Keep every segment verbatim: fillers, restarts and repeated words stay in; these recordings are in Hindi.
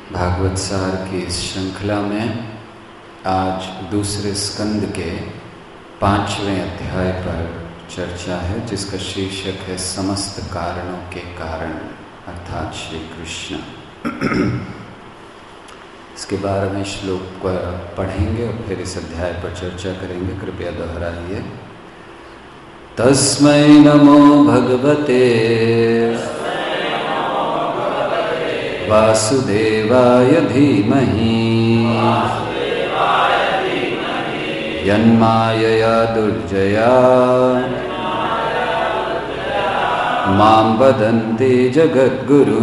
भागवत सार की इस श्रृंखला में आज दूसरे स्कंद के पांचवें अध्याय पर चर्चा है, जिसका शीर्षक है समस्त कारणों के कारण अर्थात श्री कृष्ण। इसके बारहवें श्लोक को पढ़ेंगे और फिर इस अध्याय पर चर्चा करेंगे। कृपया दोहराइए। तस्मै नमो भगवते वासुदेवाय धीमहि यन्मायया दुर्जया मां वदन्ति जगद्गुरु।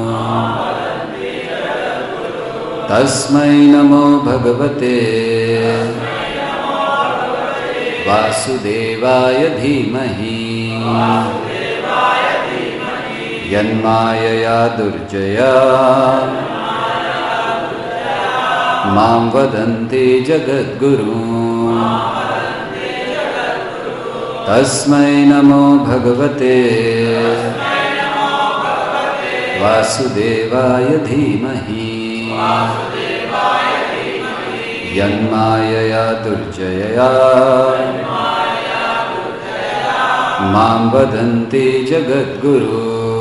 तस्मै नमो भगवते वासुदेवाय धीमहि यन्मायया दुर्जया मां वदन्ति जगद्गुरु। तस्मै नमो भगवते वासुदेवाय धीमहि यन्मायया दुर्जया मां वदन्ति जगद्गुरु।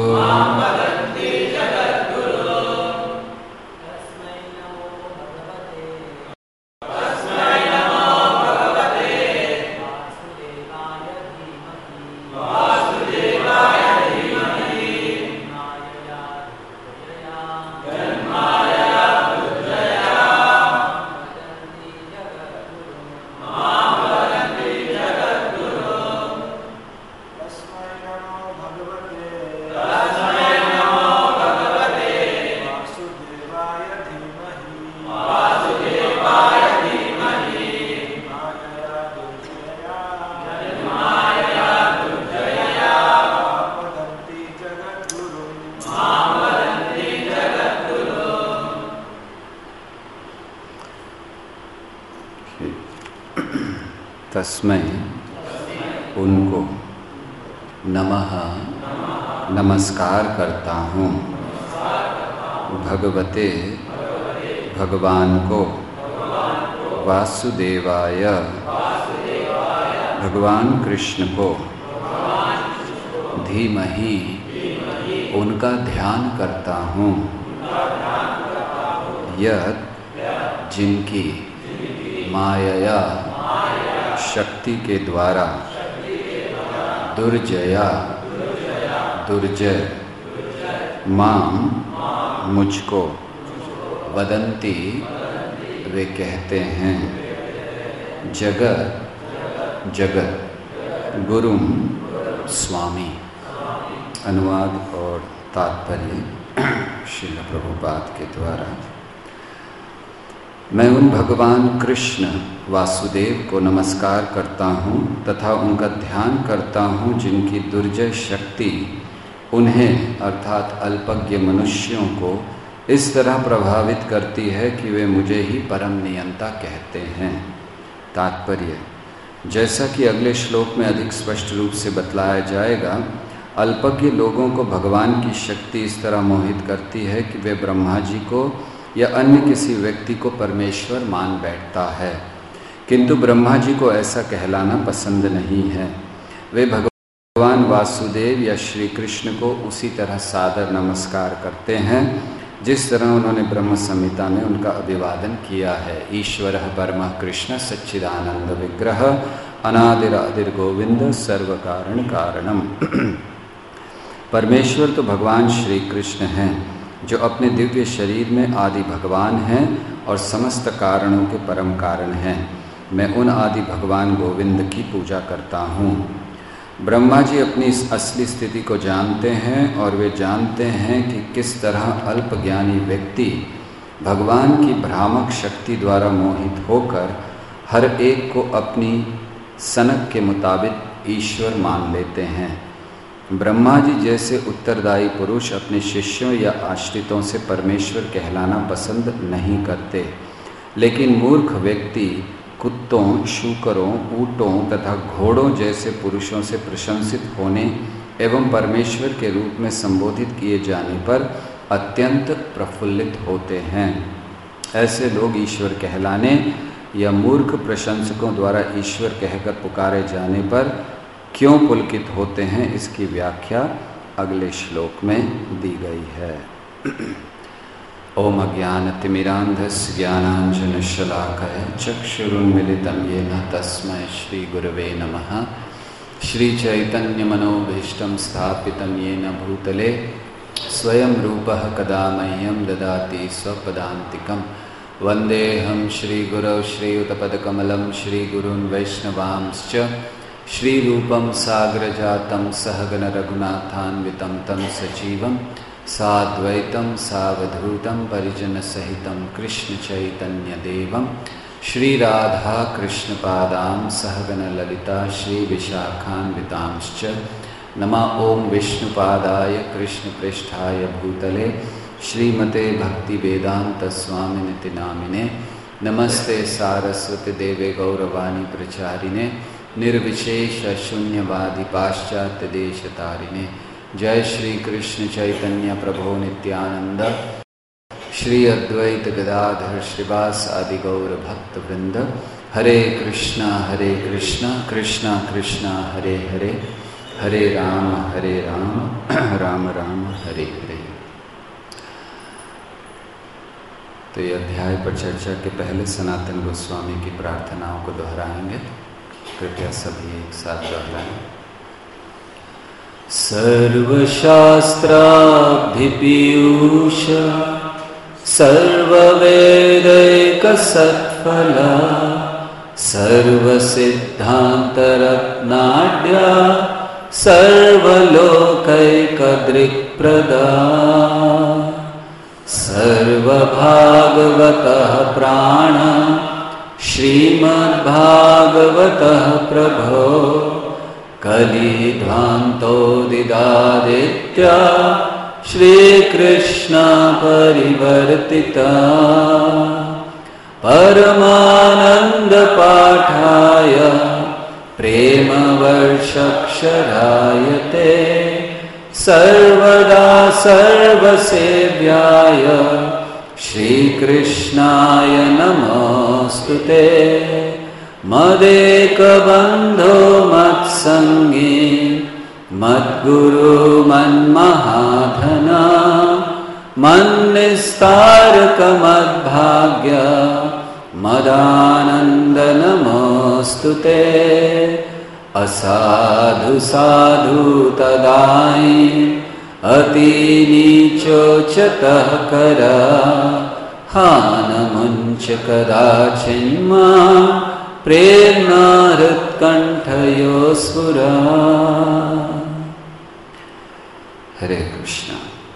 तस्मै उनको, नमः नमस्कार करता हूँ, भगवते भगवान को, वासुदेवाय भगवान कृष्ण को, धीमहि उनका ध्यान करता हूँ, यत् जिनकी मायया शक्ति के द्वारा दुर्जया दुर्जय मां मुझको, वदंती वे कहते हैं, जगत जगत गुरुम स्वामी। अनुवाद और तात्पर्य श्रील प्रभुपाद के द्वारा। मैं उन भगवान कृष्ण वासुदेव को नमस्कार करता हूँ तथा उनका ध्यान करता हूँ, जिनकी दुर्जय शक्ति उन्हें अर्थात अल्पज्ञ मनुष्यों को इस तरह प्रभावित करती है कि वे मुझे ही परम नियंता कहते हैं। तात्पर्य, जैसा कि अगले श्लोक में अधिक स्पष्ट रूप से बतलाया जाएगा, अल्पज्ञ लोगों को भगवान की शक्ति इस तरह मोहित करती है कि वे ब्रह्मा जी को या अन्य किसी व्यक्ति को परमेश्वर मान बैठता है, किंतु ब्रह्मा जी को ऐसा कहलाना पसंद नहीं है। वे भगवान वासुदेव या श्री कृष्ण को उसी तरह सादर नमस्कार करते हैं जिस तरह उन्होंने ब्रह्म संहिता में उनका अभिवादन किया है। ईश्वरः परमः कृष्ण सच्चिदानंद विग्रह अनादिरादिर गोविंद सर्व कारण कारणम। परमेश्वर तो भगवान श्री कृष्ण हैं, जो अपने दिव्य शरीर में आदि भगवान हैं और समस्त कारणों के परम कारण हैं। मैं उन आदि भगवान गोविंद की पूजा करता हूँ। ब्रह्मा जी अपनी इस असली स्थिति को जानते हैं और वे जानते हैं कि किस तरह अल्पज्ञानी व्यक्ति भगवान की भ्रामक शक्ति द्वारा मोहित होकर हर एक को अपनी सनक के मुताबिक ईश्वर मान लेते हैं। ब्रह्मा जी जैसे उत्तरदायी पुरुष अपने शिष्यों या आश्रितों से परमेश्वर कहलाना पसंद नहीं करते, लेकिन मूर्ख व्यक्ति कुत्तों, शूकरों, ऊँटों तथा घोड़ों जैसे पुरुषों से प्रशंसित होने एवं परमेश्वर के रूप में संबोधित किए जाने पर अत्यंत प्रफुल्लित होते हैं। ऐसे लोग ईश्वर कहलाने या मूर्ख प्रशंसकों द्वारा ईश्वर कहकर पुकारे जाने पर क्यों पुलकित होते हैं, इसकी व्याख्या अगले श्लोक में दी गई है। ओम अज्ञानतिमिरान्धस्य ज्ञानाञ्जनशलाकया चक्षुरुन्मिलितं येन तस्मै श्रीगुरवे नमः। श्रीचैतन्यमनोभीष्टं स्थापितं येन भूतले स्वयं रूपः कदा मह्यं ददाति स्वपदान्तिकं। वन्देऽहं श्रीगुरौ श्रीयुतपदकमलं श्रीगुरून् वैष्णवांश्च श्रीरूपं साग्रजातं सहगण रघुनाथान्वितं तं सजीवं साद्वैतं सावधूतं परिजनसहितं कृष्णचैतन्यदेवं श्रीराधा कृष्णपादां सहगण ललिता श्रीविशाखान्वितांश्च। नमः ओं विष्णुपादाय कृष्णपृष्ठाय भूतले श्रीमते भक्तिवेदांत स्वामिनिति नामिने। नमस्ते सारस्वती देवे गौरवाणी प्रचारिणे निर्विशेष शून्यवादी पाश्चात्य देशतारिणे। जय श्री कृष्ण चैतन्य प्रभो नित्यानंद श्री अद्वैत गदाधर श्रीवास आदि गौर भक्त वृंद। हरे कृष्णा हरे कृष्णा कृष्णा कृष्णा हरे हरे, हरे राम हरे राम राम राम हरे हरे। तो ये अध्याय पर चर्चा के पहले सनातन गोस्वामी की प्रार्थनाओं को दोहराएंगे। कृपया सभी एक साथ दोहराएं। सर्वशास्त्राभिपीयूष सर्ववेदैकसत्फला सर्वसिद्धान्तरत्नाढ्या सर्वलोकैकदृक्प्रदा सर्वभागवतः प्राण श्रीमद्भागवतः प्रभो कलिध्वान्तोदिदादित्या श्रीकृष्ण परिवर्तिता परमानन्दपाठाय प्रेमवर्षक्षरायते सर्वदा सर्वसेव्याय श्रीकृष्णाय नमोऽस्तुते। मदेकबन्धो मत्सङ्गी मद्गुरु मन्महाधना मन्निस्तारकमद्भाग्य मदानन्द नमोऽस्तुते। असाधु साधु तदाई अति नीचोचतः कर हानमुञ्च कदाचिन्मा प्रेरणा हृत्कण्ठयो स्फुरा। हरे कृष्णा।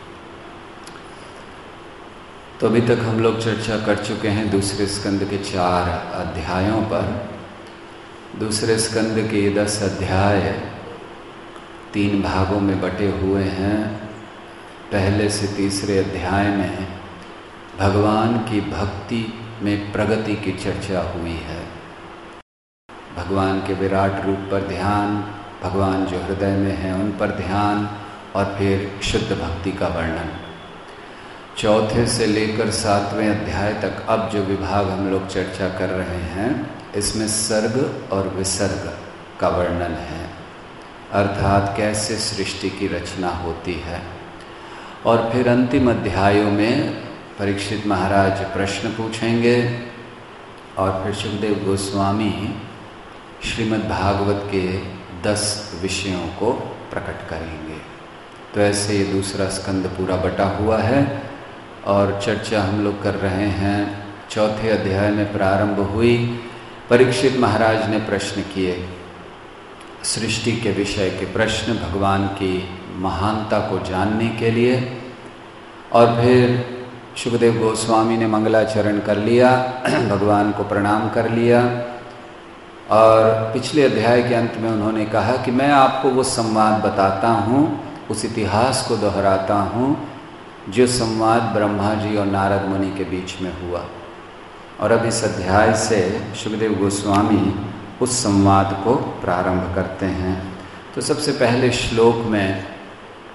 तो अभी तक हम लोग चर्चा कर चुके हैं दूसरे स्कंद के चार अध्यायों पर। दूसरे स्कंद के दस अध्याय तीन भागों में बटे हुए हैं। पहले से तीसरे अध्याय में भगवान की भक्ति में प्रगति की चर्चा हुई है। भगवान के विराट रूप पर ध्यान, भगवान जो हृदय में हैं उन पर ध्यान, और फिर शुद्ध भक्ति का वर्णन। चौथे से लेकर सातवें अध्याय तक अब जो विभाग हम लोग चर्चा कर रहे हैं, इसमें सर्ग और विसर्ग का वर्णन है, अर्थात कैसे सृष्टि की रचना होती है। और फिर अंतिम अध्यायों में परीक्षित महाराज प्रश्न पूछेंगे और फिर सुखदेव गोस्वामी श्रीमद् भागवत के दस विषयों को प्रकट करेंगे। तो ऐसे ये दूसरा स्कंद पूरा बटा हुआ है और चर्चा हम लोग कर रहे हैं। चौथे अध्याय में प्रारंभ हुई, परीक्षित महाराज ने प्रश्न किए, सृष्टि के विषय के प्रश्न, भगवान की महानता को जानने के लिए। और फिर सुखदेव गोस्वामी ने मंगलाचरण कर लिया, भगवान को प्रणाम कर लिया। और पिछले अध्याय के अंत में उन्होंने कहा कि मैं आपको वो संवाद बताता हूँ, उस इतिहास को दोहराता हूँ जो संवाद ब्रह्मा जी और नारद मुनि के बीच में हुआ। और अब इस अध्याय से सुखदेव गोस्वामी उस संवाद को प्रारंभ करते हैं। तो सबसे पहले श्लोक में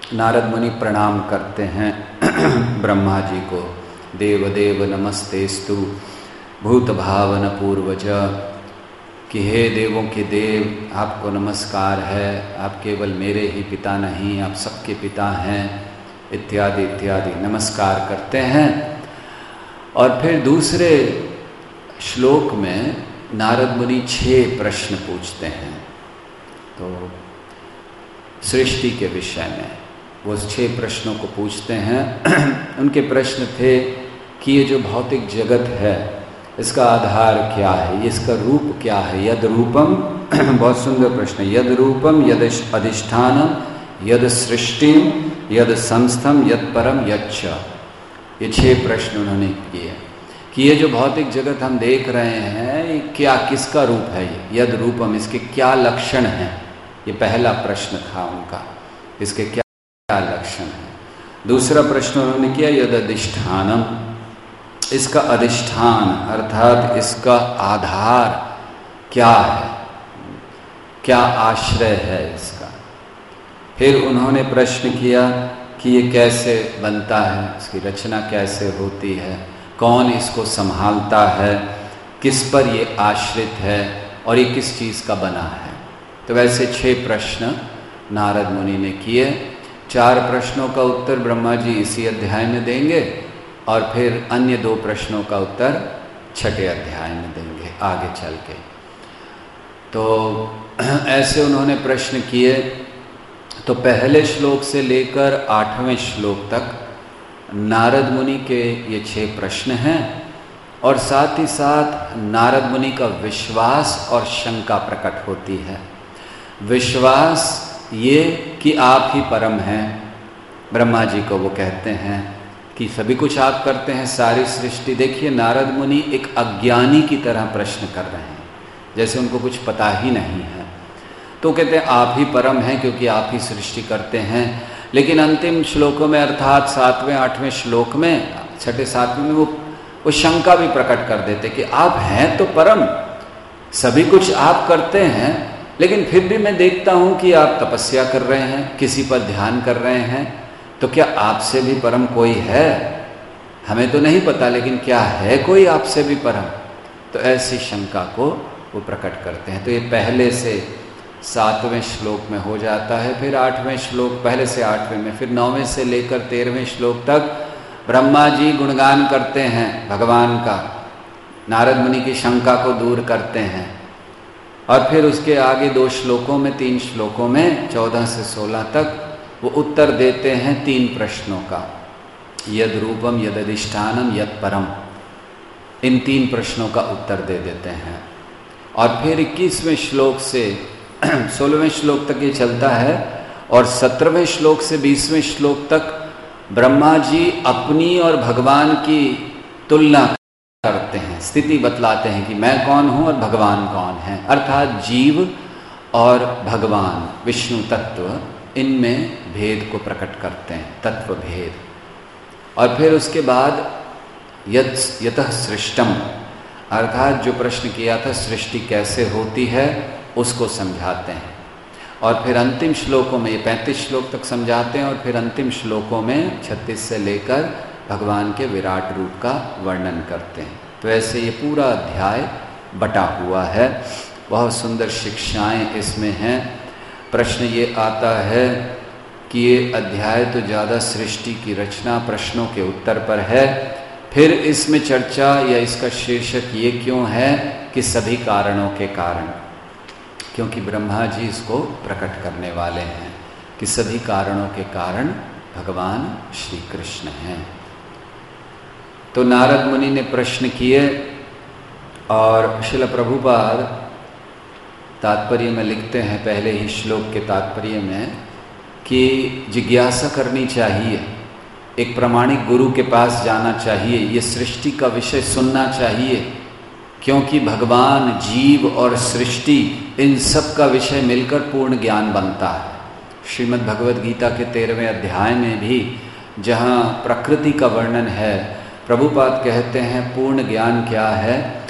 नारद मुनि प्रणाम करते हैं ब्रह्मा जी को। देव देव नमस्तेस्तु भूत भावन पूर्वज, कि हे देवों के देव आपको नमस्कार है, आप केवल मेरे ही पिता नहीं आप सबके पिता हैं, इत्यादि इत्यादि नमस्कार करते हैं। और फिर दूसरे श्लोक में नारद मुनि छह प्रश्न पूछते हैं, तो सृष्टि के विषय में वो छह प्रश्नों को पूछते हैं। उनके प्रश्न थे कि ये जो भौतिक जगत है इसका आधार क्या है, इसका रूप क्या है, यद रूपम बहुत सुंदर प्रश्न, यद रूपम यद अधिष्ठानम यद सृष्टिम यद संस्थम यद परम यच्च। ये छह प्रश्न उन्होंने किए कि ये जो भौतिक जगत हम देख रहे हैं ये क्या, किसका रूप है, ये यद रूपम, इसके क्या लक्षण हैं। ये पहला प्रश्न था उनका, इसके क्या क्या लक्षण है। दूसरा प्रश्न उन्होंने किया यद अधिष्ठानम, इसका अधिष्ठान अर्थात इसका आधार क्या है, क्या आश्रय है इसका। फिर उन्होंने प्रश्न किया कि ये कैसे बनता है, इसकी रचना कैसे होती है, कौन इसको संभालता है, किस पर ये आश्रित है और ये किस चीज़ का बना है। तो वैसे छह प्रश्न नारद मुनि ने किए। चार प्रश्नों का उत्तर ब्रह्मा जी इसी अध्याय में देंगे और फिर अन्य दो प्रश्नों का उत्तर छठे अध्याय में देंगे आगे चल के। तो ऐसे उन्होंने प्रश्न किए। तो पहले श्लोक से लेकर आठवें श्लोक तक नारद मुनि के ये छह प्रश्न हैं और साथ ही साथ नारद मुनि का विश्वास और शंका प्रकट होती है। विश्वास ये कि आप ही परम हैं, ब्रह्मा जी को वो कहते हैं कि सभी कुछ आप करते हैं, सारी सृष्टि। देखिए नारद मुनि एक अज्ञानी की तरह प्रश्न कर रहे हैं, जैसे उनको कुछ पता ही नहीं है। तो कहते हैं आप ही परम हैं क्योंकि आप ही सृष्टि करते हैं। लेकिन अंतिम श्लोकों में अर्थात सातवें आठवें श्लोक में, छठे सातवें में वो वो शंका भी प्रकट कर देते कि आप हैं तो परम, सभी कुछ आप करते हैं, लेकिन फिर भी मैं देखता हूँ कि आप तपस्या कर रहे हैं, किसी पर ध्यान कर रहे हैं, तो क्या आपसे भी परम कोई है? हमें तो नहीं पता, लेकिन क्या है कोई आपसे भी परम? तो ऐसी शंका को वो प्रकट करते हैं। तो ये पहले से सातवें श्लोक में हो जाता है, फिर आठवें श्लोक, पहले से आठवें में, फिर नौवें से लेकर तेरहवें श्लोक तक ब्रह्मा जी गुणगान करते हैं भगवान का, नारद मुनि की शंका को दूर करते हैं। और फिर उसके आगे दो श्लोकों में, तीन श्लोकों में, चौदह से सोलह तक वो उत्तर देते हैं तीन प्रश्नों का, यद रूपम यद अधिष्ठानम यद परम। इन तीन प्रश्नों का उत्तर दे देते हैं। और फिर इक्कीसवें श्लोक से सोलहवें श्लोक तक ये चलता है और सत्रहवें श्लोक से बीसवें श्लोक तक ब्रह्मा जी अपनी और भगवान की तुलना करते हैं, स्थिति बतलाते हैं कि मैं कौन हूँ और भगवान कौन है। अर्थात जीव और भगवान विष्णु तत्व, इनमें भेद को प्रकट करते हैं, तत्व भेद। और फिर उसके बाद यत यतः सृष्टम, अर्थात जो प्रश्न किया था सृष्टि कैसे होती है उसको समझाते हैं। और फिर अंतिम श्लोकों में, ये पैंतीस श्लोक तक समझाते हैं और फिर अंतिम श्लोकों में छत्तीस से लेकर भगवान के विराट रूप का वर्णन करते हैं। तो ऐसे ये पूरा अध्याय बटा हुआ है, बहुत सुंदर शिक्षाएं इसमें हैं। प्रश्न ये आता है कि ये अध्याय तो ज़्यादा सृष्टि की रचना प्रश्नों के उत्तर पर है, फिर इसमें चर्चा या इसका शीर्षक ये क्यों है कि सभी कारणों के कारण, क्योंकि ब्रह्मा जी इसको प्रकट करने वाले हैं कि सभी कारणों के कारण भगवान श्री कृष्ण हैं। तो नारद मुनि ने प्रश्न किए और श्रील प्रभुपाद तात्पर्य में लिखते हैं, पहले ही श्लोक के तात्पर्य में, कि जिज्ञासा करनी चाहिए, एक प्रामाणिक गुरु के पास जाना चाहिए, ये सृष्टि का विषय सुनना चाहिए, क्योंकि भगवान, जीव और सृष्टि, इन सब का विषय मिलकर पूर्ण ज्ञान बनता है। श्रीमद् भगवद गीता के तेरहवें अध्याय में भी जहाँ प्रकृति का वर्णन है, प्रभुपाद कहते हैं पूर्ण ज्ञान क्या है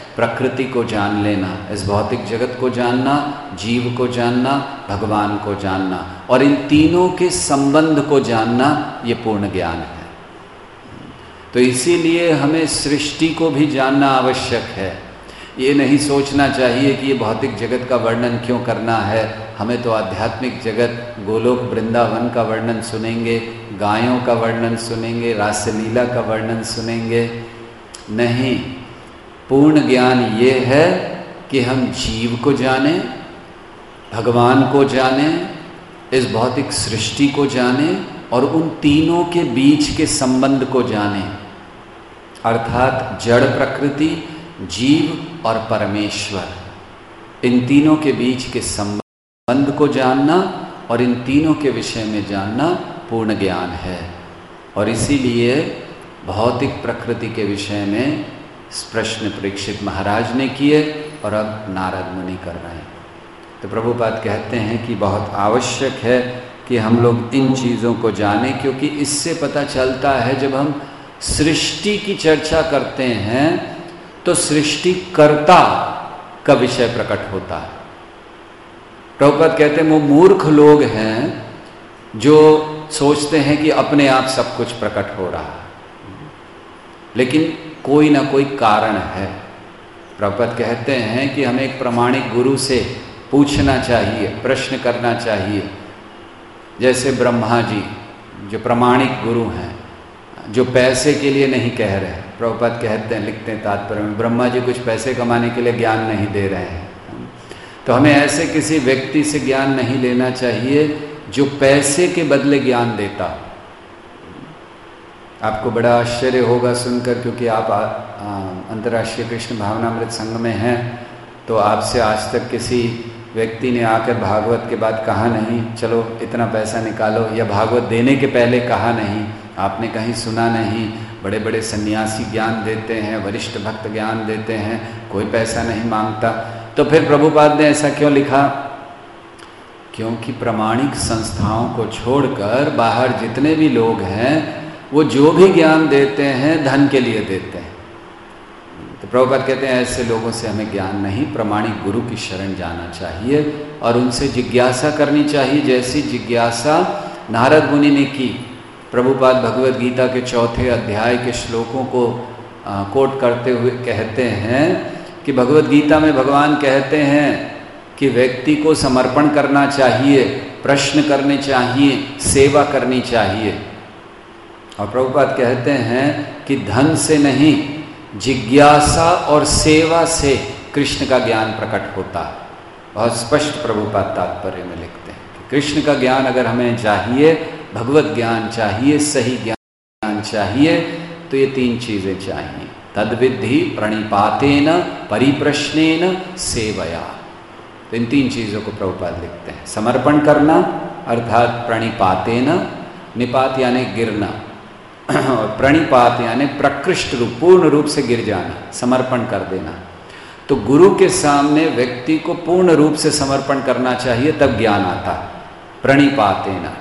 प्रकृति को जान लेना, इस भौतिक जगत को जानना, जीव को जानना, भगवान को जानना और इन तीनों के संबंध को जानना, ये पूर्ण ज्ञान है। तो इसीलिए हमें सृष्टि को भी जानना आवश्यक है। ये नहीं सोचना चाहिए कि ये भौतिक जगत का वर्णन क्यों करना है, हमें तो आध्यात्मिक जगत गोलोक वृंदावन का वर्णन सुनेंगे, गायों का वर्णन सुनेंगे, रासलीला का वर्णन सुनेंगे। नहीं, पूर्ण ज्ञान ये है कि हम जीव को जानें, भगवान को जानें, इस भौतिक सृष्टि को जानें और उन तीनों के बीच के संबंध को जानें, अर्थात जड़ प्रकृति, जीव और परमेश्वर, इन तीनों के बीच के संबंध को जानना और इन तीनों के विषय में जानना पूर्ण ज्ञान है। और इसीलिए भौतिक प्रकृति के विषय में प्रश्न परीक्षित महाराज ने किए और अब नारद मुनि कर रहे हैं। तो प्रभुपाद कहते हैं कि बहुत आवश्यक है कि हम लोग इन चीज़ों को जानें, क्योंकि इससे पता चलता है जब हम सृष्टि की चर्चा करते हैं तो सृष्टिकर्ता का विषय प्रकट होता है। प्रभुपाद कहते हैं वो मूर्ख लोग हैं जो सोचते हैं कि अपने आप सब कुछ प्रकट हो रहा है, लेकिन कोई ना कोई कारण है। प्रभुपाद कहते हैं कि हमें एक प्रामाणिक गुरु से पूछना चाहिए, प्रश्न करना चाहिए। जैसे ब्रह्मा जी जो प्रामाणिक गुरु हैं, जो पैसे के लिए नहीं कह रहे हैं। प्रभुपाद कहते हैं, लिखते हैं तात्पर्य में, ब्रह्मा जी कुछ पैसे कमाने के लिए ज्ञान नहीं दे रहे हैं। तो हमें ऐसे किसी व्यक्ति से ज्ञान नहीं लेना चाहिए जो पैसे के बदले ज्ञान देता। आपको बड़ा आश्चर्य होगा सुनकर, क्योंकि आप अंतर्राष्ट्रीय कृष्ण भावनामृत संघ में हैं, तो आपसे आज तक किसी व्यक्ति ने आकर भागवत के बाद कहा नहीं चलो इतना पैसा निकालो, या भागवत देने के पहले कहा नहीं, आपने कहीं सुना नहीं। बड़े बड़े सन्यासी ज्ञान देते हैं, वरिष्ठ भक्त ज्ञान देते हैं, कोई पैसा नहीं मांगता। तो फिर प्रभुपाद ने ऐसा क्यों लिखा? क्योंकि प्रामाणिक संस्थाओं को छोड़कर बाहर जितने भी लोग हैं वो जो भी ज्ञान देते हैं धन के लिए देते हैं। तो प्रभुपाद कहते हैं ऐसे लोगों से हमें ज्ञान नहीं, प्रामाणिक गुरु की शरण जाना चाहिए और उनसे जिज्ञासा करनी चाहिए, जैसी जिज्ञासा नारद मुनि ने की। प्रभुपाद भगवद गीता के चौथे अध्याय के श्लोकों को आ, कोट करते हुए कहते हैं कि भगवद गीता में भगवान कहते हैं कि व्यक्ति को समर्पण करना चाहिए, प्रश्न करने चाहिए, सेवा करनी चाहिए। और प्रभुपाद कहते हैं कि धन से नहीं, जिज्ञासा और सेवा से कृष्ण का ज्ञान प्रकट होता है। बहुत स्पष्ट प्रभुपाद तात्पर्य में लिखते हैं कि कृष्ण का ज्ञान अगर हमें चाहिए, भगवत ज्ञान चाहिए, सही ज्ञान चाहिए, तो ये तीन चीजें चाहिए। तद्विद्धि प्रणिपातेन परिप्रश्नेन सेवया। तो इन तीन चीजों को प्रभुपाद लिखते हैं। समर्पण करना अर्थात प्रणिपातेन, निपात यानी गिरना और प्रणिपात यानी प्रकृष्ट रूप, पूर्ण रूप से गिर जाना, समर्पण कर देना। तो गुरु के सामने व्यक्ति को पूर्ण रूप से समर्पण करना चाहिए, तब ज्ञान आता है। प्रणिपातेन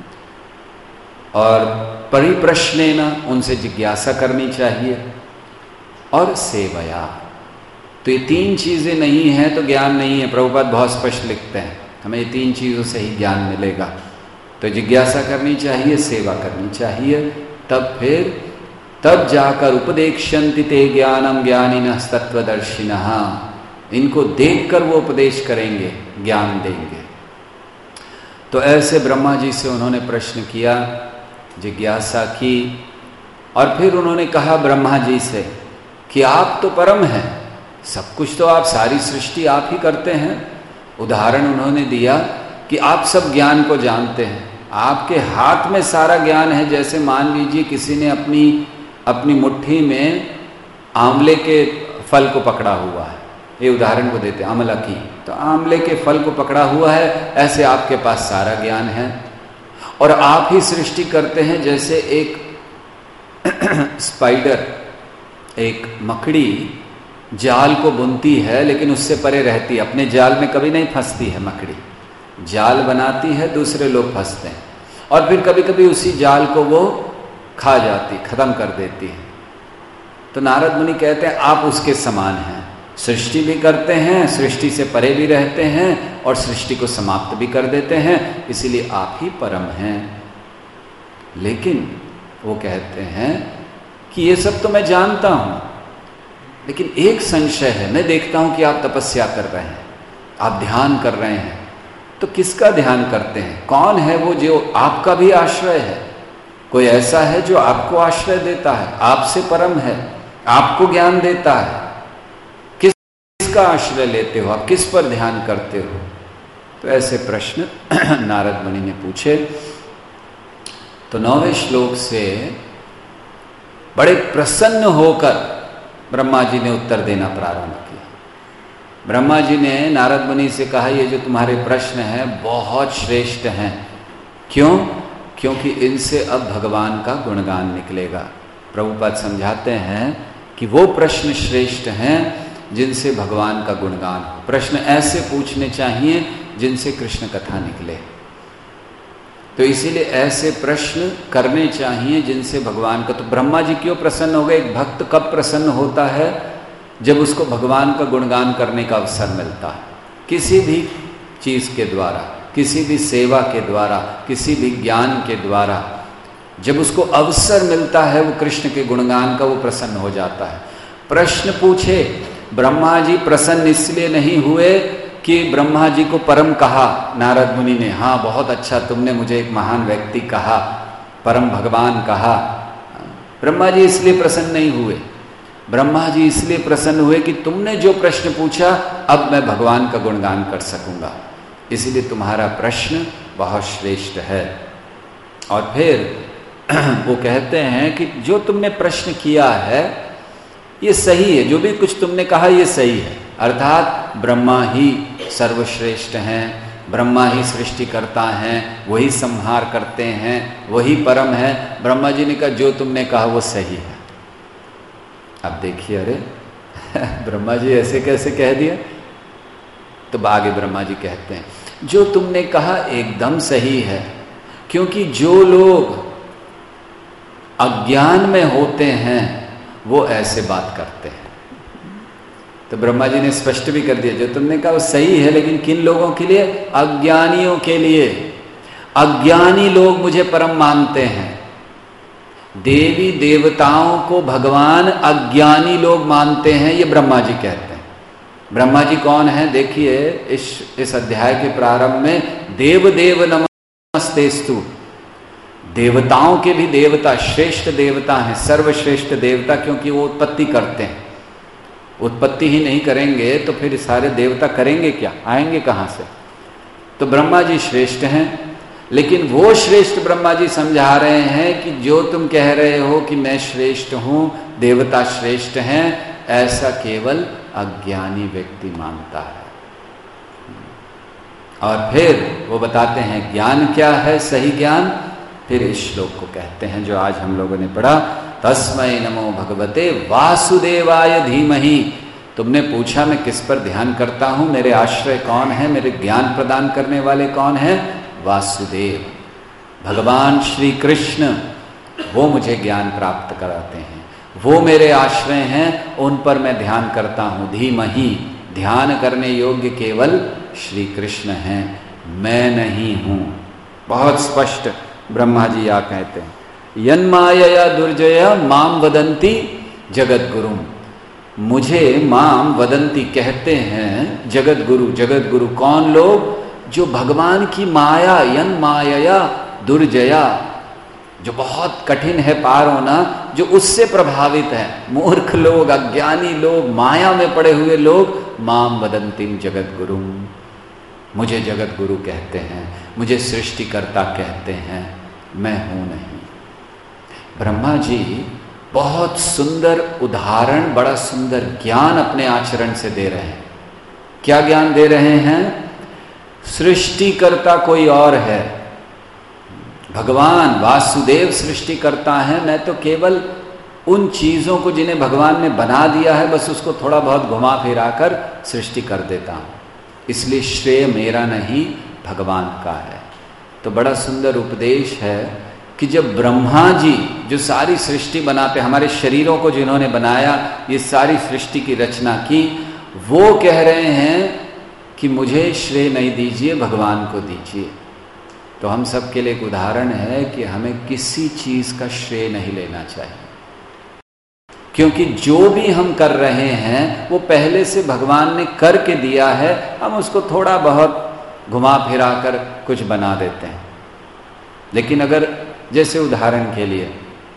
और परिप्रश्नेन, उनसे जिज्ञासा करनी चाहिए, और सेवया। तो ये तीन चीजें नहीं हैं तो ज्ञान नहीं है। प्रभुपाद बहुत स्पष्ट लिखते हैं हमें ये तीन चीजों से ही ज्ञान मिलेगा। तो जिज्ञासा करनी चाहिए, सेवा करनी चाहिए, तब फिर तब जाकर उपदेक्षन्ति ते ज्ञानम ज्ञानिनः तत्त्वदर्शिनः, इनको देखकर वो उपदेश करेंगे, ज्ञान देंगे। तो ऐसे ब्रह्मा जी से उन्होंने प्रश्न किया, जिज्ञासा की, और फिर उन्होंने कहा ब्रह्मा जी से कि आप तो परम हैं, सब कुछ तो आप, सारी सृष्टि आप ही करते हैं। उदाहरण उन्होंने दिया कि आप सब ज्ञान को जानते हैं, आपके हाथ में सारा ज्ञान है। जैसे मान लीजिए किसी ने अपनी अपनी मुट्ठी में आंवले के फल को पकड़ा हुआ है, ये उदाहरण को देते हैं, आंवला की, तो आंवले के फल को पकड़ा हुआ है, ऐसे आपके पास सारा ज्ञान है और आप ही सृष्टि करते हैं। जैसे एक स्पाइडर, एक मकड़ी जाल को बुनती है लेकिन उससे परे रहती है, अपने जाल में कभी नहीं फंसती है। मकड़ी जाल बनाती है, दूसरे लोग फंसते हैं और फिर कभी कभी उसी जाल को वो खा जाती, खत्म कर देती है। तो नारद मुनि कहते हैं आप उसके समान हैं, सृष्टि भी करते हैं, सृष्टि से परे भी रहते हैं और सृष्टि को समाप्त भी कर देते हैं, इसीलिए आप ही परम हैं। लेकिन वो कहते हैं कि ये सब तो मैं जानता हूं, लेकिन एक संशय है। मैं देखता हूं कि आप तपस्या कर रहे हैं, आप ध्यान कर रहे हैं, तो किसका ध्यान करते हैं? कौन है वो जो आपका भी आश्रय है? कोई ऐसा है जो आपको आश्रय देता है, आपसे परम है, आपको ज्ञान देता है? किसका आश्रय लेते हो आप? किस पर ध्यान करते हो? तो ऐसे प्रश्न नारद मुनि ने पूछे। तो नौवें श्लोक से बड़े प्रसन्न होकर ब्रह्मा जी ने उत्तर देना प्रारंभ किया। ब्रह्मा जी ने नारद मुनि से कहा, ये जो तुम्हारे प्रश्न हैं बहुत श्रेष्ठ हैं। क्यों? क्योंकि इनसे अब भगवान का गुणगान निकलेगा। प्रभुपाद समझाते हैं कि वो प्रश्न श्रेष्ठ हैं जिनसे भगवान का गुणगान हो। प्रश्न ऐसे पूछने चाहिए जिनसे कृष्ण कथा निकले। तो इसीलिए ऐसे प्रश्न करने चाहिए जिनसे भगवान का। तो ब्रह्मा जी क्यों प्रसन्न हो गए? एक भक्त कब प्रसन्न होता है? जब उसको भगवान का गुणगान करने का अवसर मिलता है, किसी भी चीज़ के द्वारा, किसी भी सेवा के द्वारा, किसी भी ज्ञान के द्वारा जब उसको अवसर मिलता है वो कृष्ण के गुणगान का, वो प्रसन्न हो जाता है। प्रश्न पूछे, ब्रह्मा जी प्रसन्न इसलिए नहीं हुए कि ब्रह्मा जी को परम कहा नारद मुनि ने। हाँ, बहुत अच्छा, तुमने मुझे एक महान व्यक्ति कहा, परम भगवान कहा। ब्रह्मा जी इसलिए प्रसन्न नहीं हुए। ब्रह्मा जी इसलिए प्रसन्न हुए कि तुमने जो प्रश्न पूछा, अब मैं भगवान का गुणगान कर सकूंगा, इसलिए तुम्हारा प्रश्न बहुत श्रेष्ठ है। और फिर वो कहते हैं कि जो तुमने प्रश्न किया है ये सही है, जो भी कुछ तुमने कहा ये सही है। अर्थात ब्रह्मा ही सर्वश्रेष्ठ हैं, ब्रह्मा ही सृष्टि करता हैं, वही संहार करते हैं, वही परम है। ब्रह्मा जी ने कहा जो तुमने कहा वो सही है। अब देखिए, अरे ब्रह्मा जी ऐसे कैसे कह दिया? तो आगे ब्रह्मा जी कहते हैं जो तुमने कहा एकदम सही है, क्योंकि जो लोग अज्ञान में होते हैं वो ऐसे बात करते हैं। तो ब्रह्मा जी ने स्पष्ट भी कर दिया, जो तुमने कहा वो सही है, लेकिन किन लोगों के लिए? अज्ञानियों के लिए। अज्ञानी लोग मुझे परम मानते हैं। देवी देवताओं को भगवान अज्ञानी लोग मानते हैं, ये ब्रह्मा जी कहते हैं। ब्रह्मा जी कौन है? देखिए इस इस अध्याय के प्रारंभ में देव देव नमस्तेस्तु, देवताओं के भी देवता, श्रेष्ठ देवता हैं, सर्वश्रेष्ठ देवता, क्योंकि वो उत्पत्ति करते हैं। उत्पत्ति ही नहीं करेंगे तो फिर सारे देवता करेंगे क्या? आएंगे कहाँ से? तो ब्रह्मा जी श्रेष्ठ हैं, लेकिन वो श्रेष्ठ ब्रह्मा जी समझा रहे हैं कि जो तुम कह रहे हो कि मैं श्रेष्ठ हूं, देवता श्रेष्ठ हैं, ऐसा केवल अज्ञानी व्यक्ति मानता है। और फिर वो बताते हैं ज्ञान क्या है, सही ज्ञान। फिर इस श्लोक को कहते हैं जो आज हम लोगों ने पढ़ा, तस्मै नमो भगवते वासुदेवाय धीमहि। तुमने पूछा मैं किस पर ध्यान करता हूं, मेरे आश्रय कौन है, मेरे ज्ञान प्रदान करने वाले कौन है? वासुदेव, भगवान श्री कृष्ण, वो मुझे ज्ञान प्राप्त कराते हैं, वो मेरे आश्रय हैं, उन पर मैं ध्यान करता हूँ। धीमहि, ध्यान करने योग्य केवल श्री कृष्ण हैं, मैं नहीं हूँ। बहुत स्पष्ट ब्रह्मा जी या कहते हैं, यन्मायया दुर्जया माम वदंती जगत गुरुम। मुझे माम वदंती कहते हैं जगत गुरु। जगत गुरु कौन लोग? जो भगवान की माया, यन मायया दुर्जया, जो बहुत कठिन है पार होना, जो उससे प्रभावित है। मूर्ख लोग, अज्ञानी लोग, माया में पड़े हुए लोग माम वदंतीम जगत गुरुम, मुझे जगत गुरु कहते हैं, मुझे सृष्टिकर्ता कहते हैं, मैं हूं नहीं। ब्रह्मा जी बहुत सुंदर उदाहरण, बड़ा सुंदर ज्ञान अपने आचरण से दे रहे हैं। क्या ज्ञान दे रहे हैं? सृष्टिकर्ता कोई और है, भगवान वासुदेव सृष्टिकर्ता है। मैं तो केवल उन चीज़ों को जिन्हें भगवान ने बना दिया है, बस उसको थोड़ा बहुत घुमा फिरा कर सृष्टि कर देता हूँ, इसलिए श्रेय मेरा नहीं भगवान का है। तो बड़ा सुंदर उपदेश है कि जब ब्रह्मा जी जो सारी सृष्टि बनाते, हमारे शरीरों को जिन्होंने बनाया, ये सारी सृष्टि की रचना की, वो कह रहे हैं कि मुझे श्रेय नहीं दीजिए, भगवान को दीजिए। तो हम सब के लिए एक उदाहरण है कि हमें किसी चीज का श्रेय नहीं लेना चाहिए, क्योंकि जो भी हम कर रहे हैं वो पहले से भगवान ने करके दिया है, हम उसको थोड़ा बहुत घुमा फिरा कर कुछ बना देते हैं। लेकिन अगर जैसे उदाहरण के लिए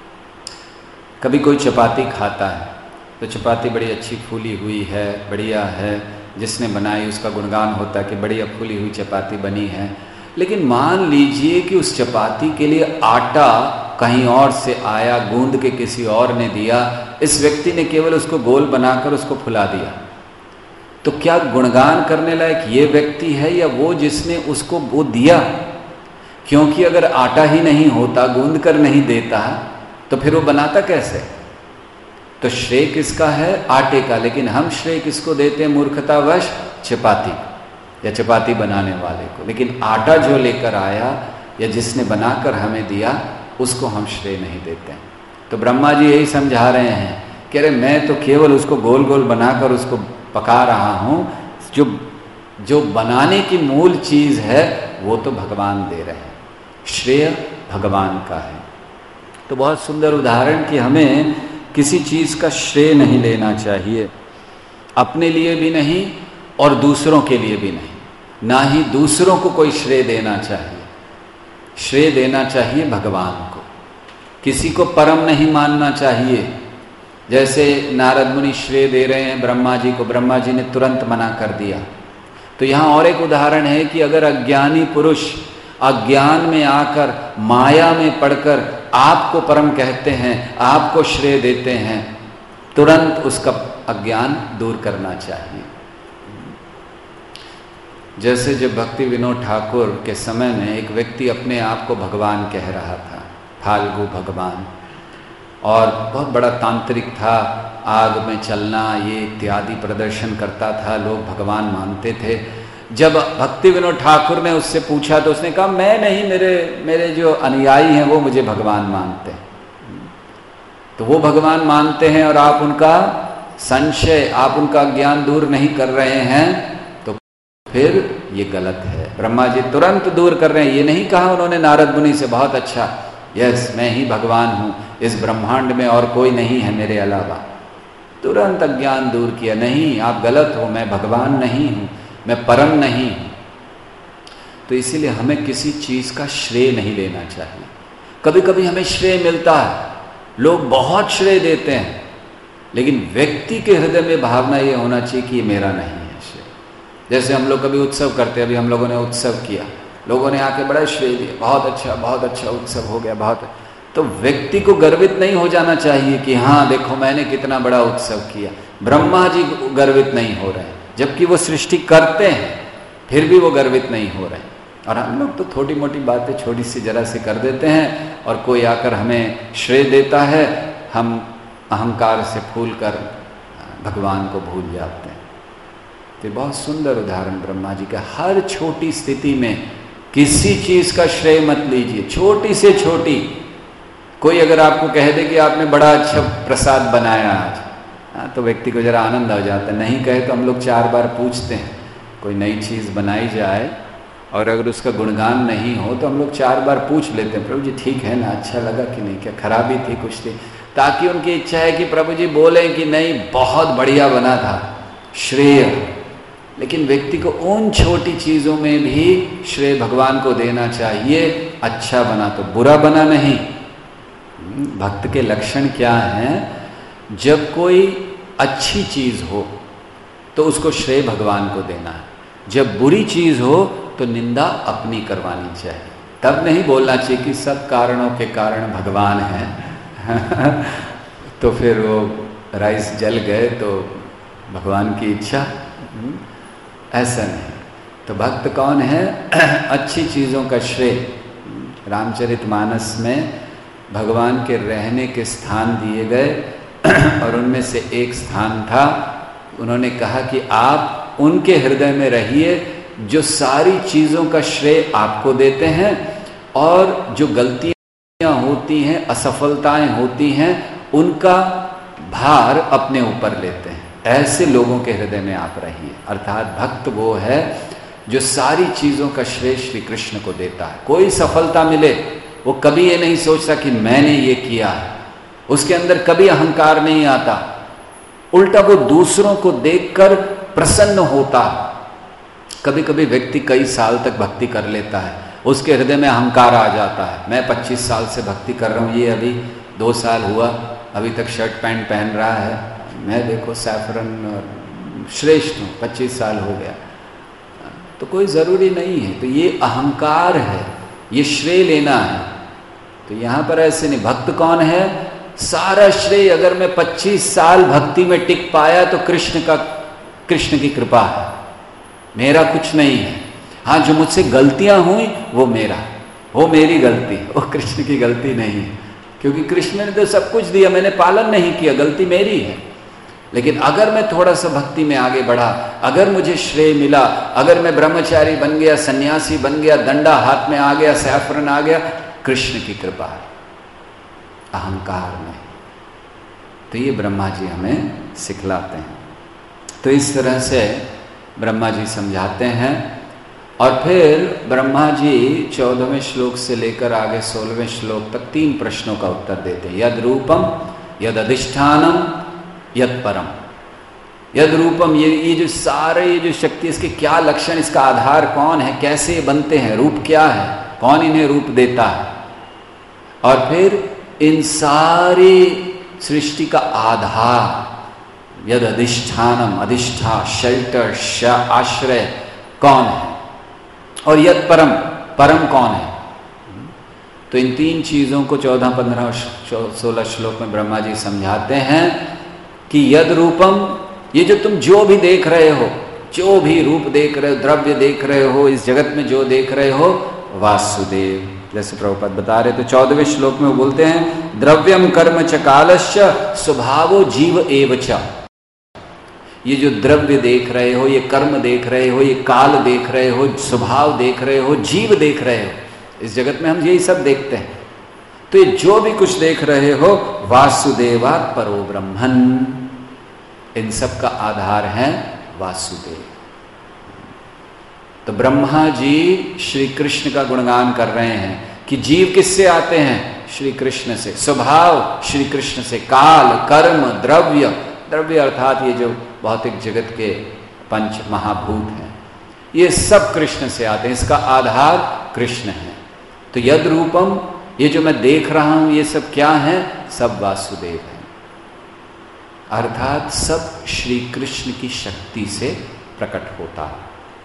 कभी कोई चपाती खाता है तो चपाती बड़ी अच्छी फूली हुई है, बढ़िया है, जिसने बनाई उसका गुणगान होता है कि बढ़िया फूली हुई चपाती बनी है। लेकिन मान लीजिए कि उस चपाती के लिए आटा कहीं और से आया, गूंद के किसी और ने दिया, इस व्यक्ति ने केवल उसको गोल बनाकर उसको फुला दिया, तो क्या गुणगान करने लायक ये व्यक्ति है या वो जिसने उसको वो दिया? क्योंकि अगर आटा ही नहीं होता, गूंद कर नहीं देता, तो फिर वो बनाता कैसे? तो श्रेय किसका है? आटे का। लेकिन हम श्रेय किसको देते हैं मूर्खतावश? चपाती या चपाती बनाने वाले को। लेकिन आटा जो लेकर आया या जिसने बनाकर हमें दिया, उसको हम श्रेय नहीं देते हैं। तो ब्रह्मा जी यही समझा रहे हैं कि अरे मैं तो केवल उसको गोल गोल बनाकर उसको पका रहा हूँ, जो जो बनाने की मूल चीज़ है वो तो भगवान दे रहे हैं, श्रेय भगवान का है। तो बहुत सुंदर उदाहरण कि हमें किसी चीज़ का श्रेय नहीं लेना चाहिए, अपने लिए भी नहीं और दूसरों के लिए भी नहीं, ना ही दूसरों को कोई श्रेय देना चाहिए। श्रेय देना चाहिए भगवान को, किसी को परम नहीं मानना चाहिए। जैसे नारद मुनि श्रेय दे रहे हैं ब्रह्मा जी को, ब्रह्मा जी ने तुरंत मना कर दिया। तो यहाँ और एक उदाहरण है कि अगर अज्ञानी पुरुष अज्ञान में आकर, माया में पड़कर आपको परम कहते हैं, आपको श्रेय देते हैं, तुरंत उसका अज्ञान दूर करना चाहिए। जैसे जब भक्ति विनोद ठाकुर के समय में एक व्यक्ति अपने आप को भगवान कह रहा था, फाल्गु भगवान, और बहुत बड़ा तांत्रिक था, आग में चलना ये इत्यादि प्रदर्शन करता था, लोग भगवान मानते थे। जब भक्ति विनोद ठाकुर ने उससे पूछा तो उसने कहा मैं नहीं, मेरे मेरे जो अनुयायी हैं वो मुझे भगवान मानते हैं। तो वो भगवान मानते हैं और आप उनका संशय, आप उनका ज्ञान दूर नहीं कर रहे हैं, तो फिर ये गलत है। ब्रह्मा जी तुरंत दूर कर रहे हैं। ये नहीं कहा उन्होंने नारद मुनि से बहुत अच्छा, यस मैं ही भगवान हूँ, इस ब्रह्मांड में और कोई नहीं है मेरे अलावा। तुरंत अज्ञान दूर किया, नहीं आप गलत हो, मैं भगवान नहीं हूँ, मैं परम नहीं हूँ। तो इसीलिए हमें किसी चीज़ का श्रेय नहीं लेना चाहिए। कभी कभी हमें श्रेय मिलता है, लोग बहुत श्रेय देते हैं, लेकिन व्यक्ति के हृदय में भावना ये होना चाहिए कि ये मेरा नहीं है श्रेय। जैसे हम लोग कभी उत्सव करते हैं, अभी हम लोगों ने उत्सव किया, लोगों ने आके बड़ा श्रेय दिया, बहुत अच्छा बहुत अच्छा उत्सव हो गया, बहुत। तो व्यक्ति को गर्वित नहीं हो जाना चाहिए कि हाँ देखो मैंने कितना बड़ा उत्सव किया। ब्रह्मा जी गर्वित नहीं हो रहे हैं, जबकि वो सृष्टि करते हैं, फिर भी वो गर्वित नहीं हो रहे हैं। और हम लोग तो छोटी मोटी बातें छोटी सी जरा से कर देते हैं, और कोई आकर हमें श्रेय देता है, हम अहंकार से फूल कर भगवान को भूल जाते हैं। तो बहुत सुंदर उदाहरण ब्रह्मा जी का। हर छोटी स्थिति में किसी चीज़ का श्रेय मत लीजिए, छोटी से छोटी। कोई अगर आपको कह दे कि आपने बड़ा अच्छा प्रसाद बनाया आज, हाँ, तो व्यक्ति को जरा आनंद आ जाता है। नहीं कहे तो हम लोग चार बार पूछते हैं। कोई नई चीज़ बनाई जाए और अगर उसका गुणगान नहीं हो तो हम लोग चार बार पूछ लेते हैं, प्रभु जी ठीक है ना, अच्छा लगा कि नहीं, क्या खराबी थी, कुछ थी, ताकि उनकी इच्छा है कि प्रभु जी बोलें कि नहीं बहुत बढ़िया बना था, श्रेय। लेकिन व्यक्ति को उन छोटी चीज़ों में भी श्रेय भगवान को देना चाहिए। अच्छा बना तो बुरा बना नहीं। भक्त के लक्षण क्या हैं? जब कोई अच्छी चीज़ हो तो उसको श्रेय भगवान को देना है, जब बुरी चीज़ हो तो निंदा अपनी करवानी चाहिए। तब नहीं बोलना चाहिए कि सब कारणों के कारण भगवान हैं तो फिर वो राइस जल गए तो भगवान की इच्छा, ऐसा नहीं। तो भक्त कौन है? अच्छी चीज़ों का श्रेय। रामचरितमानस में भगवान के रहने के स्थान दिए गए और उनमें से एक स्थान था, उन्होंने कहा कि आप उनके हृदय में रहिए जो सारी चीज़ों का श्रेय आपको देते हैं और जो गलतियां होती हैं, असफलताएं होती हैं, उनका भार अपने ऊपर लेते हैं। ऐसे लोगों के हृदय में आप रहिए। अर्थात भक्त वो है जो सारी चीज़ों का श्रेय श्री कृष्ण को देता है। कोई सफलता मिले वो कभी ये नहीं सोचता कि मैंने ये किया है, उसके अंदर कभी अहंकार नहीं आता, उल्टा वो दूसरों को देखकर प्रसन्न होता। कभी कभी व्यक्ति कई साल तक भक्ति कर लेता है, उसके हृदय में अहंकार आ जाता है, मैं पच्चीस साल से भक्ति कर रहा हूँ, ये अभी दो साल हुआ, अभी तक शर्ट पैंट पहन रहा है, मैं देखो सैफरन और श्रेष्ठ हूँ, पच्चीस साल हो गया। तो कोई ज़रूरी नहीं है। तो ये अहंकार है, ये श्रेय लेना है। तो यहाँ पर ऐसे नहीं। भक्त कौन है? सारा श्रेय अगर मैं पच्चीस साल भक्ति में टिक पाया तो कृष्ण का, कृष्ण की कृपा है, मेरा कुछ नहीं है। हाँ, जो मुझसे गलतियां हुई वो मेरा, वो मेरी गलती, वो कृष्ण की गलती नहीं है, क्योंकि कृष्ण ने तो सब कुछ दिया, मैंने पालन नहीं किया, गलती मेरी है। लेकिन अगर मैं थोड़ा सा भक्ति में आगे बढ़ा, अगर मुझे श्रेय मिला, अगर मैं ब्रह्मचारी बन गया, सन्यासी बन गया, दंडा हाथ में आ गया, सैफरन आ गया, कृष्ण की कृपा है, अहंकार नहीं। तो ये ब्रह्मा जी हमें सिखलाते हैं। तो इस तरह से ब्रह्मा जी समझाते हैं। और फिर ब्रह्मा जी चौदहवें श्लोक से लेकर आगे सोलहवें श्लोक तक तीन प्रश्नों का उत्तर देते हैं। यद रूपम, यद अधिष्ठानम, यद परम। यद रूपम, ये ये जो सारे ये जो शक्ति, इसके क्या लक्षण, इसका आधार कौन है, कैसे बनते हैं, रूप क्या है, कौन इन्हें रूप देता है। और फिर इन सारी सृष्टि का आधार, यद अधिष्ठानम, अधिष्ठा, शेल्टर, आश्रय कौन है, और यद परम, परम कौन है। तो इन तीन चीज़ों को चौदह, पंद्रह, सोलह श्लोक में ब्रह्मा जी समझाते हैं कि यद रूपम, ये जो तुम जो भी देख रहे हो, जो भी रूप देख रहे हो, द्रव्य देख रहे हो, इस जगत में जो देख रहे हो, वासुदेव। जैसे प्रभुपाद बता रहे, तो चौदहवें श्लोक में वो बोलते हैं, द्रव्यम कर्म च कालश्च स्वभावो जीव एव च। ये जो द्रव्य देख रहे हो, ये कर्म देख रहे हो, ये काल देख रहे हो, स्वभाव देख रहे हो, जीव देख रहे हो, इस जगत में हम यही सब देखते हैं। तो ये जो भी कुछ देख रहे हो, वासुदेवात् परो ब्रह्मन्, इन सब का आधार है वासुदेव। तो ब्रह्मा जी श्री कृष्ण का गुणगान कर रहे हैं कि जीव किससे आते हैं? श्री कृष्ण से, स्वभाव श्री कृष्ण से, काल, कर्म, द्रव्य, द्रव्य अर्थात ये जो भौतिक जगत के पंच महाभूत हैं, ये सब कृष्ण से आते हैं, इसका आधार कृष्ण है। तो यद रूपम, ये जो मैं देख रहा हूं, ये सब क्या है? सब वासुदेव है, अर्थात सब श्री कृष्ण की शक्ति से प्रकट होता है।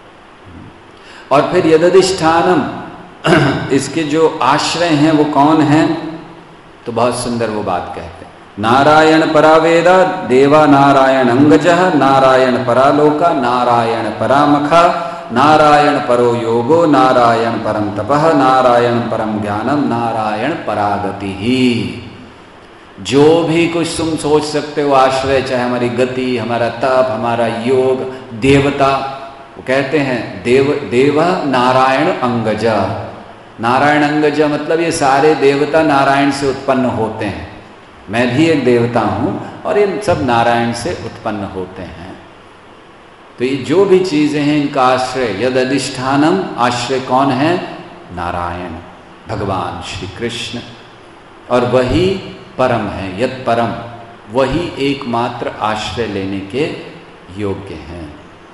और फिर यदधिष्ठानम, इसके जो आश्रय हैं वो कौन हैं? तो बहुत सुंदर वो बात कहते हैं, नारायण परावेदा देवा नारायण अंगजः, नारायण परालोका, नारायण परामखा, नारायण परो योगो, नारायण परम तपः, नारायण परम ज्ञानम, नारायण परागति ही। जो भी कुछ तुम सोच सकते हो आश्रय, चाहे हमारी गति, हमारा तप, हमारा योग, देवता, वो कहते हैं देव देवा नारायण अंगज। नारायण अंगज मतलब ये सारे देवता नारायण से उत्पन्न होते हैं, मैं भी एक देवता हूं और ये सब नारायण से उत्पन्न होते हैं। तो ये जो भी चीजें हैं इनका आश्रय, यद अधिष्ठानम, आश्रय कौन है? नारायण, भगवान श्री कृष्ण। और वही परम है, यद परम, वही एकमात्र आश्रय लेने के योग्य हैं।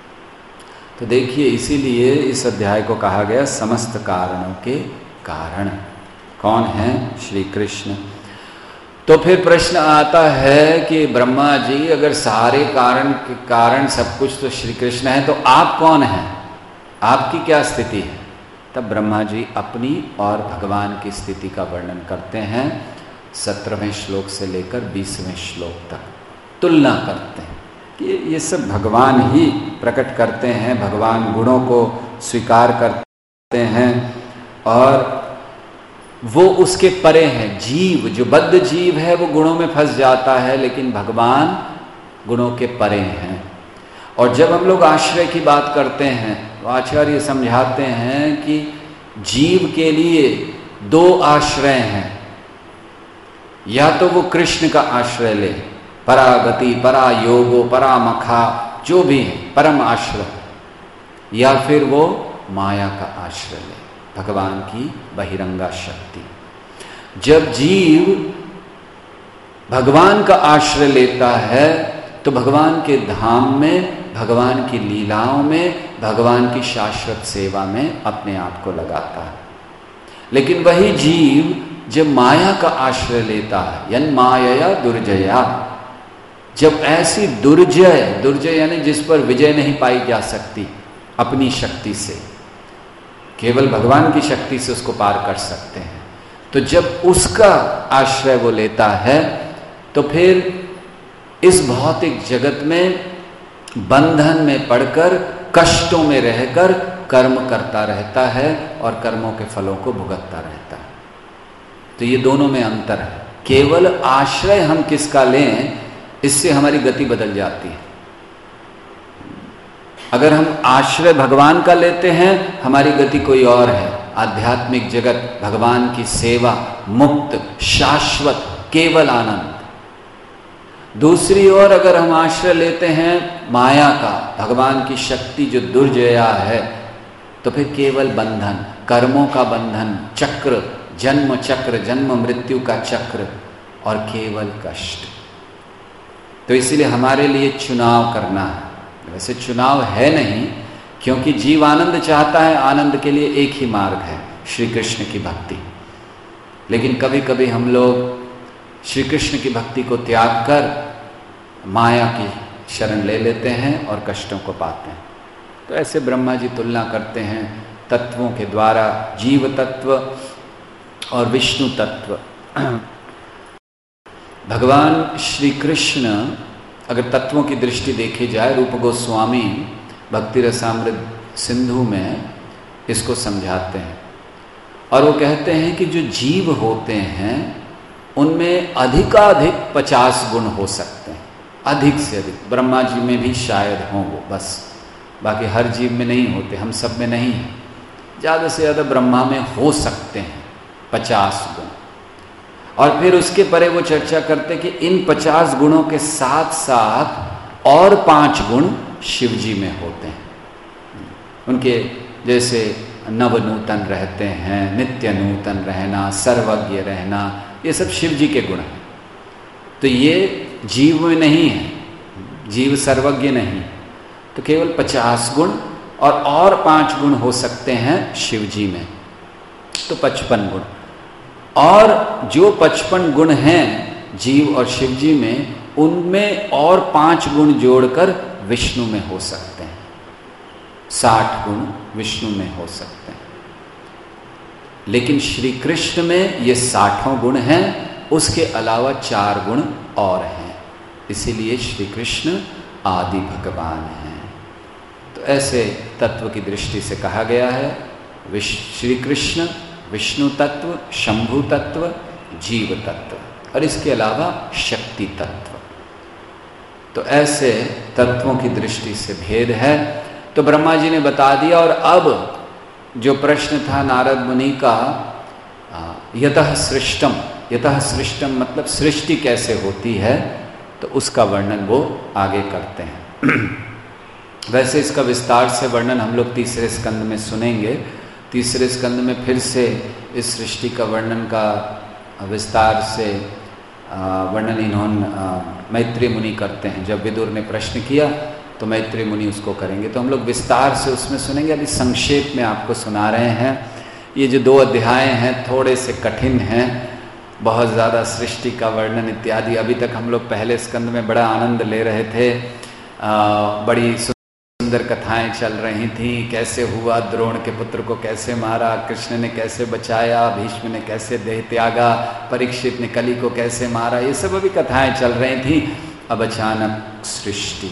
तो देखिए, इसीलिए इस अध्याय को कहा गया समस्त कारणों के कारण। कौन है? श्री कृष्ण। तो फिर प्रश्न आता है कि ब्रह्मा जी, अगर सारे कारण के कारण सब कुछ तो श्री कृष्ण है, तो आप कौन हैं? आपकी क्या स्थिति है? तब ब्रह्मा जी अपनी और भगवान की स्थिति का वर्णन करते हैं, सत्रहवें श्लोक से लेकर बीसवें श्लोक तक तुलना करते हैं कि ये सब भगवान ही प्रकट करते हैं, भगवान गुणों को स्वीकार करते हैं और वो उसके परे हैं। जीव, जो बद्ध जीव है, वो गुणों में फंस जाता है, लेकिन भगवान गुणों के परे हैं। और जब हम लोग आश्रय की बात करते हैं तो आचार्य समझाते हैं कि जीव के लिए दो आश्रय हैं, या तो वो कृष्ण का आश्रय ले, परागति, परा योगो, परामखा, जो भी है परम आश्रय, या फिर वो माया का आश्रय ले, भगवान की बहिरंगा शक्ति। जब जीव भगवान का आश्रय लेता है तो भगवान के धाम में, भगवान की लीलाओं में, भगवान की शाश्वत सेवा में अपने आप को लगाता है। लेकिन वही जीव जब माया का आश्रय लेता है, यन माया दुर्जया, जब ऐसी दुर्जय, दुर्जय यानी जिस पर विजय नहीं पाई जा सकती अपनी शक्ति से, केवल भगवान की शक्ति से उसको पार कर सकते हैं, तो जब उसका आश्रय वो लेता है तो फिर इस भौतिक जगत में बंधन में पड़कर, कष्टों में रहकर कर्म करता रहता है और कर्मों के फलों को भुगतता रहता है। तो ये दोनों में अंतर है। केवल आश्रय हम किसका लें, इससे हमारी गति बदल जाती है। अगर हम आश्रय भगवान का लेते हैं, हमारी गति कोई और है, आध्यात्मिक जगत, भगवान की सेवा, मुक्त, शाश्वत, केवल आनंद। दूसरी ओर अगर हम आश्रय लेते हैं माया का, भगवान की शक्ति जो दुर्जया है, तो फिर केवल बंधन, कर्मों का बंधन, चक्र, जन्म चक्र, जन्म मृत्यु का चक्र और केवल कष्ट। तो इसलिए हमारे लिए चुनाव करना है। वैसे चुनाव है नहीं, क्योंकि जीव आनंद चाहता है, आनंद के लिए एक ही मार्ग है, श्री कृष्ण की भक्ति। लेकिन कभी कभी हम लोग श्री कृष्ण की भक्ति को त्याग कर माया की शरण ले लेते हैं और कष्टों को पाते हैं। तो ऐसे ब्रह्मा जी तुलना करते हैं तत्वों के द्वारा, जीव तत्व और विष्णु तत्व। भगवान श्री कृष्ण अगर तत्वों की दृष्टि देखी जाए, रूप गोस्वामी भक्ति रसामृत सिंधु में इसको समझाते हैं और वो कहते हैं कि जो जीव होते हैं उनमें अधिकाधिक पचास गुण हो सकते हैं, अधिक से अधिक। ब्रह्मा जी में भी शायद हों वो, बस बाकी हर जीव में नहीं होते, हम सब में नहीं है। ज़्यादा से ज़्यादा ब्रह्मा में हो सकते हैं पचास गुण। और फिर उसके परे वो चर्चा करते कि इन पचास गुणों के साथ साथ और पांच गुण शिव जी में होते हैं। उनके जैसे नवनूतन रहते हैं, नित्य नूतन रहना, सर्वज्ञ रहना, ये सब शिव जी के गुण हैं। तो ये जीव में नहीं है, जीव सर्वज्ञ नहीं, तो केवल पचास गुण और और पांच गुण हो सकते हैं शिव जी में, तो पचपन गुण। और जो पचपन गुण हैं जीव और शिव जी में, उनमें और पांच गुण जोड़कर विष्णु में हो सकते हैं, साठ गुण विष्णु में हो सकते हैं। लेकिन श्री कृष्ण में ये साठों गुण हैं, उसके अलावा चार गुण और हैं, इसीलिए श्री कृष्ण आदि भगवान हैं। तो ऐसे तत्व की दृष्टि से कहा गया है श्री कृष्ण विष्णु तत्व, शंभु तत्व, जीव तत्व और इसके अलावा शक्ति तत्व। तो ऐसे तत्वों की दृष्टि से भेद है। तो ब्रह्मा जी ने बता दिया। और अब जो प्रश्न था नारद मुनि का, यतः सृष्टम, यतः सृष्टम मतलब सृष्टि कैसे होती है, तो उसका वर्णन वो आगे करते हैं। वैसे इसका विस्तार से वर्णन हम लोग तीसरे स्कंद में सुनेंगे। तीसरे स्कंद में फिर से इस सृष्टि का वर्णन का विस्तार से वर्णन इन्होंने मैत्री मुनि करते हैं। जब विदुर ने प्रश्न किया तो मैत्री मुनि उसको करेंगे, तो हम लोग विस्तार से उसमें सुनेंगे। अभी संक्षेप में आपको सुना रहे हैं। ये जो दो अध्याय हैं थोड़े से कठिन हैं, बहुत ज़्यादा सृष्टि का वर्णन इत्यादि। अभी तक हम लोग पहले स्कंद में बड़ा आनंद ले रहे थे, आ, बड़ी सुंदर कथाएं चल रही थी। कैसे हुआ, द्रोण के पुत्र को कैसे मारा, कृष्ण ने कैसे बचाया, भीष्म ने कैसे देह त्यागा, परीक्षित ने कली को कैसे मारा, ये सब अभी कथाएं चल रही थी। अब अचानक सृष्टि,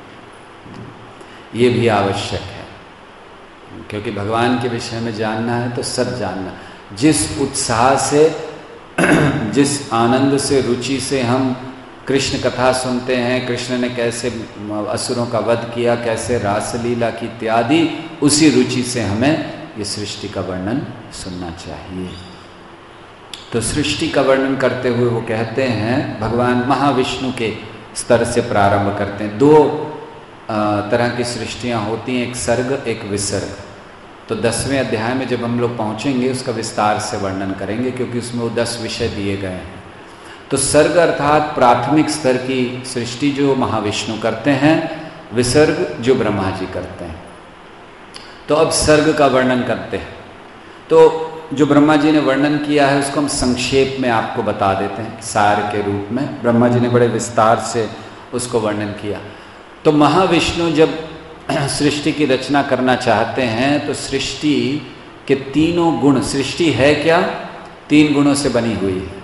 ये भी आवश्यक है, क्योंकि भगवान के विषय में जानना है तो सब जानना। जिस उत्साह से, जिस आनंद से, रुचि से हम कृष्ण कथा सुनते हैं, कृष्ण ने कैसे असुरों का वध किया, कैसे रासलीला की इत्यादि, उसी रुचि से हमें ये सृष्टि का वर्णन सुनना चाहिए। तो सृष्टि का वर्णन करते हुए वो कहते हैं, भगवान महाविष्णु के स्तर से प्रारंभ करते हैं। दो तरह की सृष्टियाँ होती हैं, एक सर्ग एक विसर्ग। तो दसवें अध्याय में जब हम लोग पहुँचेंगे उसका विस्तार से वर्णन करेंगे, क्योंकि उसमें वो दस विषय दिए गए हैं। तो सर्ग अर्थात प्राथमिक स्तर की सृष्टि जो महाविष्णु करते हैं, विसर्ग जो ब्रह्मा जी करते हैं। तो अब सर्ग का वर्णन करते हैं। तो जो ब्रह्मा जी ने वर्णन किया है उसको हम संक्षेप में आपको बता देते हैं, सार के रूप में। ब्रह्मा जी ने बड़े विस्तार से उसको वर्णन किया। तो महाविष्णु जब सृष्टि की रचना करना चाहते हैं तो सृष्टि के तीनों गुण, सृष्टि है क्या? तीन गुणों से बनी हुई है।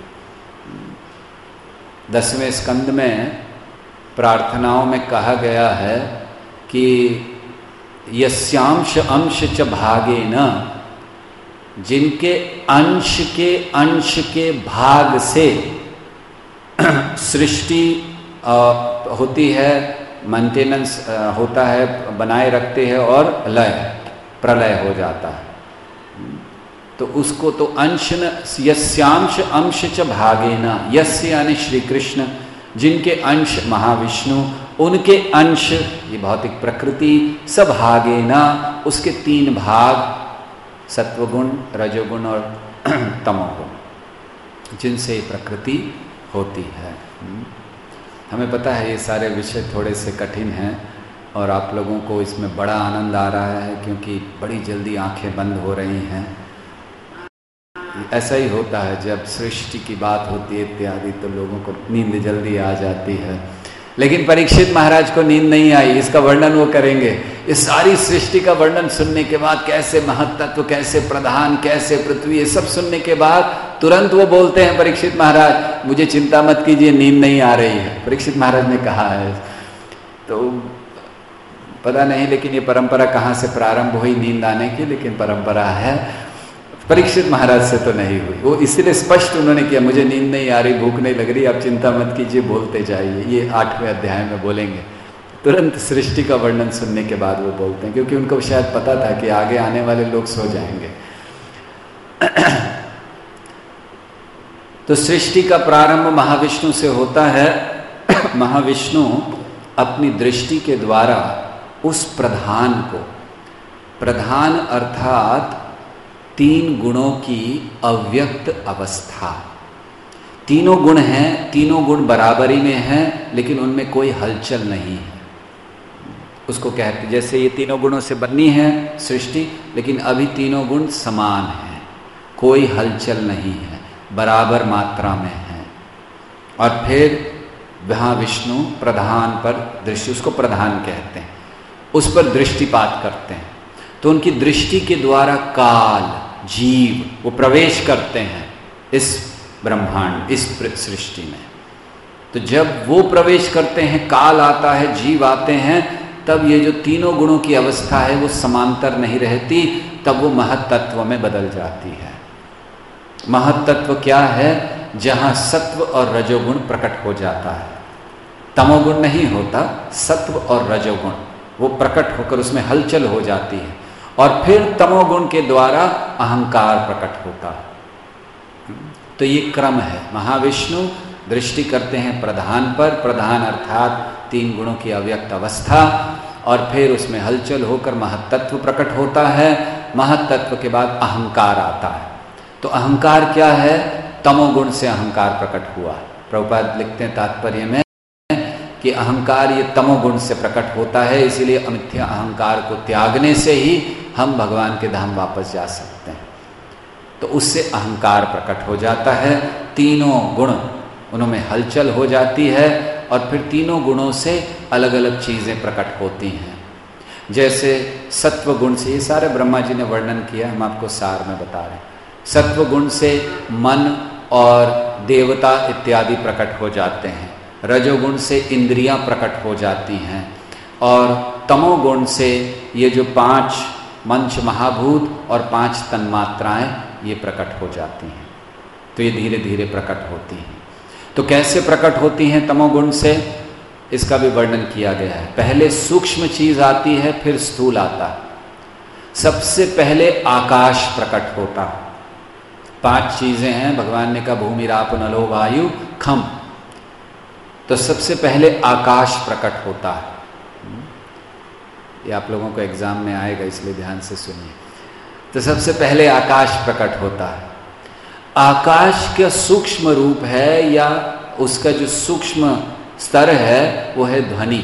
दसवें स्कंद में प्रार्थनाओं में कहा गया है कि यस्यांश अंश च भागे न, जिनके अंश के अंश के भाग से सृष्टि होती है, मेंटेनेंस होता है, बनाए रखते हैं, और लय प्रलय हो जाता है। तो उसको तो अंश न, यस्यांश अंश च भागे न, यस्य यानी श्री कृष्ण, जिनके अंश महाविष्णु, उनके अंश ये भौतिक प्रकृति, सब भागे न, उसके तीन भाग, सत्वगुण, रजोगुण और तमोगुण, जिनसे ये प्रकृति होती है। हमें पता है ये सारे विषय थोड़े से कठिन हैं और आप लोगों को इसमें बड़ा आनंद आ रहा है, क्योंकि बड़ी जल्दी आंखें बंद हो रही हैं। ऐसा ही होता है जब सृष्टि की बात होती है इत्यादि, तो लोगों को नींद जल्दी आ जाती है। लेकिन परीक्षित महाराज को नींद नहीं आई, इसका वर्णन वो करेंगे। इस सारी सृष्टि का वर्णन सुनने के बाद, कैसे महत्त्व, कैसे प्रधान, कैसे पृथ्वी, ये सब सुनने के बाद तुरंत वो बोलते हैं, परीक्षित महाराज मुझे चिंता मत कीजिए, नींद नहीं आ रही है। परीक्षित महाराज ने कहा है। तो पता नहीं लेकिन ये परंपरा कहाँ से प्रारंभ हुई नींद आने की, लेकिन परंपरा है। परीक्षित महाराज से तो नहीं हुई। वो इसलिए स्पष्ट उन्होंने किया, मुझे नींद नहीं आ रही, भूख नहीं लग रही, आप चिंता मत कीजिए, बोलते जाइए। ये आठवें अध्याय में बोलेंगे। तुरंत सृष्टि का वर्णन सुनने के बाद वो बोलते हैं, क्योंकि उनको शायद पता था कि आगे आने वाले लोग सो जाएंगे। तो सृष्टि का प्रारंभ महाविष्णु से होता है। महाविष्णु अपनी दृष्टि के द्वारा उस प्रधान को, प्रधान अर्थात तीन गुणों की अव्यक्त अवस्था, तीनों गुण हैं, तीनों गुण बराबरी में हैं, लेकिन उनमें कोई हलचल नहीं है, उसको कहते, जैसे ये तीनों गुणों से बनी है सृष्टि, लेकिन अभी तीनों गुण समान हैं, कोई हलचल नहीं है, बराबर मात्रा में है। और फिर वहाँ विष्णु प्रधान पर दृष्टि, उसको प्रधान कहते हैं, उस पर दृष्टिपात करते हैं। तो उनकी दृष्टि के द्वारा काल, जीव वो प्रवेश करते हैं इस ब्रह्मांड, इस सृष्टि में। तो जब वो प्रवेश करते हैं, काल आता है, जीव आते हैं, तब ये जो तीनों गुणों की अवस्था है वो समांतर नहीं रहती, तब वो महत्तत्व में बदल जाती है। महत्तत्व क्या है? जहाँ सत्व और रजोगुण प्रकट हो जाता है, तमोगुण नहीं होता, सत्व और रजोगुण वो प्रकट होकर उसमें हलचल हो जाती है, और फिर तमोगुण के द्वारा अहंकार प्रकट होता है। तो ये क्रम है। महाविष्णु दृष्टि करते हैं प्रधान पर, प्रधान अर्थात तीन गुणों की अव्यक्त अवस्था, और फिर उसमें हलचल होकर महत्तत्व प्रकट होता है। महत्तत्व के बाद अहंकार आता है। तो अहंकार क्या है? तमोगुण से अहंकार प्रकट हुआ। प्रभुपाद लिखते हैं तात्पर्य में कि अहंकार ये तमोगुण से प्रकट होता है, इसीलिए अमिथ्या अहंकार को त्यागने से ही हम भगवान के धाम वापस जा सकते हैं। तो उससे अहंकार प्रकट हो जाता है, तीनों गुण उनमें हलचल हो जाती है, और फिर तीनों गुणों से अलग अलग चीज़ें प्रकट होती हैं। जैसे सत्व गुण से, ये सारे ब्रह्मा जी ने वर्णन किया, हम आपको सार में बता रहे हैं। सत्व गुण से मन और देवता इत्यादि प्रकट हो जाते हैं, रजोगुण से इंद्रियां प्रकट हो जाती हैं, और तमोगुण से ये जो पांच मंच महाभूत और पांच तन्मात्राएं ये प्रकट हो जाती हैं। तो ये धीरे धीरे प्रकट होती हैं। तो कैसे प्रकट होती हैं तमोगुण से? इसका भी वर्णन किया गया है। पहले सूक्ष्म चीज आती है, फिर स्थूल आता है। सबसे पहले आकाश प्रकट होता है। पांच चीजें हैं, भगवान ने कहा भूमि राप नलो वायु खम। तो सबसे पहले आकाश प्रकट होता है। ये आप लोगों को एग्जाम में आएगा, इसलिए ध्यान से सुनिए। तो सबसे पहले आकाश प्रकट होता है। आकाश का सूक्ष्म रूप है या उसका जो सूक्ष्म स्तर है वो है ध्वनि,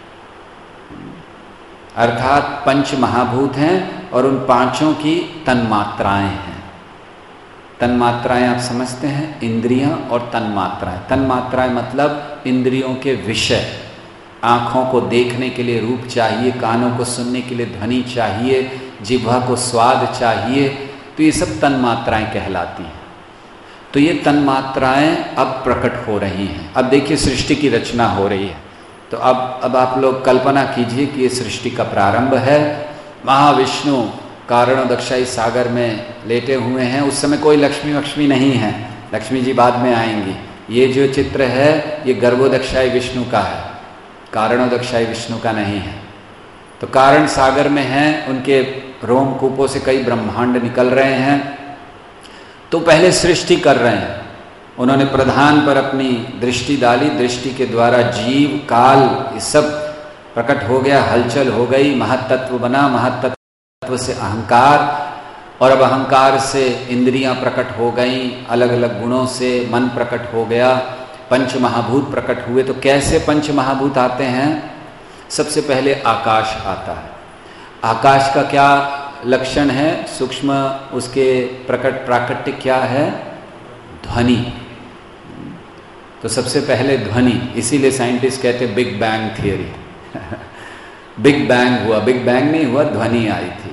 अर्थात पंच महाभूत हैं और उन पांचों की तन्मात्राएं हैं। तन्मात्राएं आप समझते हैं, इंद्रियां और तन्मात्राएं। तन्मात्राएं मतलब इंद्रियों के विषय। आँखों को देखने के लिए रूप चाहिए, कानों को सुनने के लिए ध्वनि चाहिए, जिह्वा को स्वाद चाहिए, तो ये सब तन्मात्राएं कहलाती हैं। तो ये तन्मात्राएं अब प्रकट हो रही हैं। अब देखिए सृष्टि की रचना हो रही है। तो अब अब आप लोग कल्पना कीजिए कि ये सृष्टि का प्रारंभ है। महाविष्णु कारणोदक्षाई सागर में लेटे हुए हैं। उस समय कोई लक्ष्मी वक्ष्मी नहीं है, लक्ष्मी जी बाद में आएंगी। ये जो चित्र है ये गर्भोदक्षाई विष्णु का है, कारणोदक्षाई विष्णु का नहीं है। तो कारण सागर में हैं, उनके रोमकूपों से कई ब्रह्मांड निकल रहे हैं। तो पहले सृष्टि कर रहे हैं। उन्होंने प्रधान पर अपनी दृष्टि डाली, दृष्टि के द्वारा जीव काल ये सब प्रकट हो गया, हलचल हो गई, महत्तत्व बना, महत्तत्व से अहंकार, और अब अहंकार से इंद्रियां प्रकट हो गई, अलग अलग गुणों से मन प्रकट हो गया, पंच महाभूत प्रकट हुए। तो कैसे पंच महाभूत आते हैं? सबसे पहले आकाश आता है। आकाश का क्या लक्षण है? सूक्ष्म उसके प्रकट प्राकट्य क्या है? ध्वनि। तो सबसे पहले ध्वनि, इसीलिए साइंटिस्ट कहते हैं big bang theory. Big bang हुआ, बिग बैंग नहीं हुआ, ध्वनि आई थी।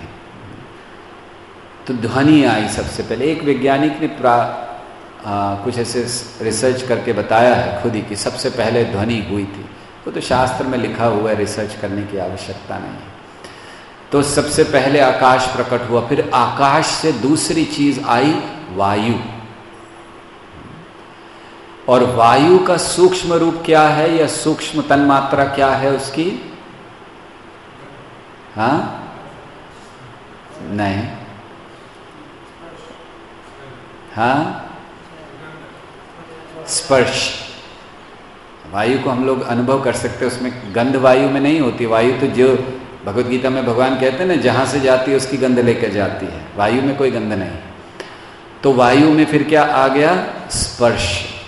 तो ध्वनि आई सबसे पहले। एक वैज्ञानिक ने प्रा आ, कुछ ऐसे रिसर्च करके बताया है खुद ही कि सबसे पहले ध्वनि हुई थी। वो तो शास्त्र में लिखा हुआ है, रिसर्च करने की आवश्यकता नहीं। तो सबसे पहले आकाश प्रकट हुआ, फिर आकाश से दूसरी चीज आई वायु। और वायु का सूक्ष्म रूप क्या है या सूक्ष्म तन्मात्रा क्या है उसकी? हाँ, नहीं, हाँ, स्पर्श। वायु को हम लोग अनुभव कर सकते हैं, उसमें गंध वायु में नहीं होती। वायु तो जो भगवत गीता में भगवान कहते हैं ना, जहां से जाती है उसकी गंध लेकर जाती है, वायु में कोई गंध नहीं। तो वायु में फिर क्या आ गया? स्पर्श।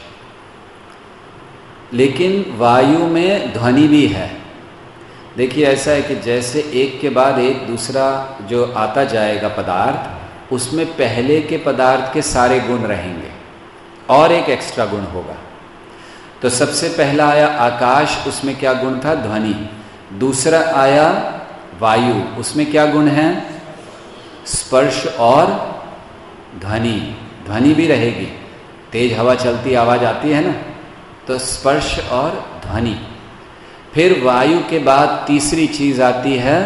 लेकिन वायु में ध्वनि भी है। देखिए ऐसा है कि जैसे एक के बाद एक दूसरा जो आता जाएगा पदार्थ, उसमें पहले के पदार्थ के सारे गुण रहेंगे और एक एक्स्ट्रा गुण होगा। तो सबसे पहला आया आकाश, उसमें क्या गुण था? ध्वनि। दूसरा आया वायु, उसमें क्या गुण है? स्पर्श और ध्वनि। ध्वनि भी रहेगी, तेज हवा चलती आवाज आती है ना, तो स्पर्श और ध्वनि। फिर वायु के बाद तीसरी चीज आती है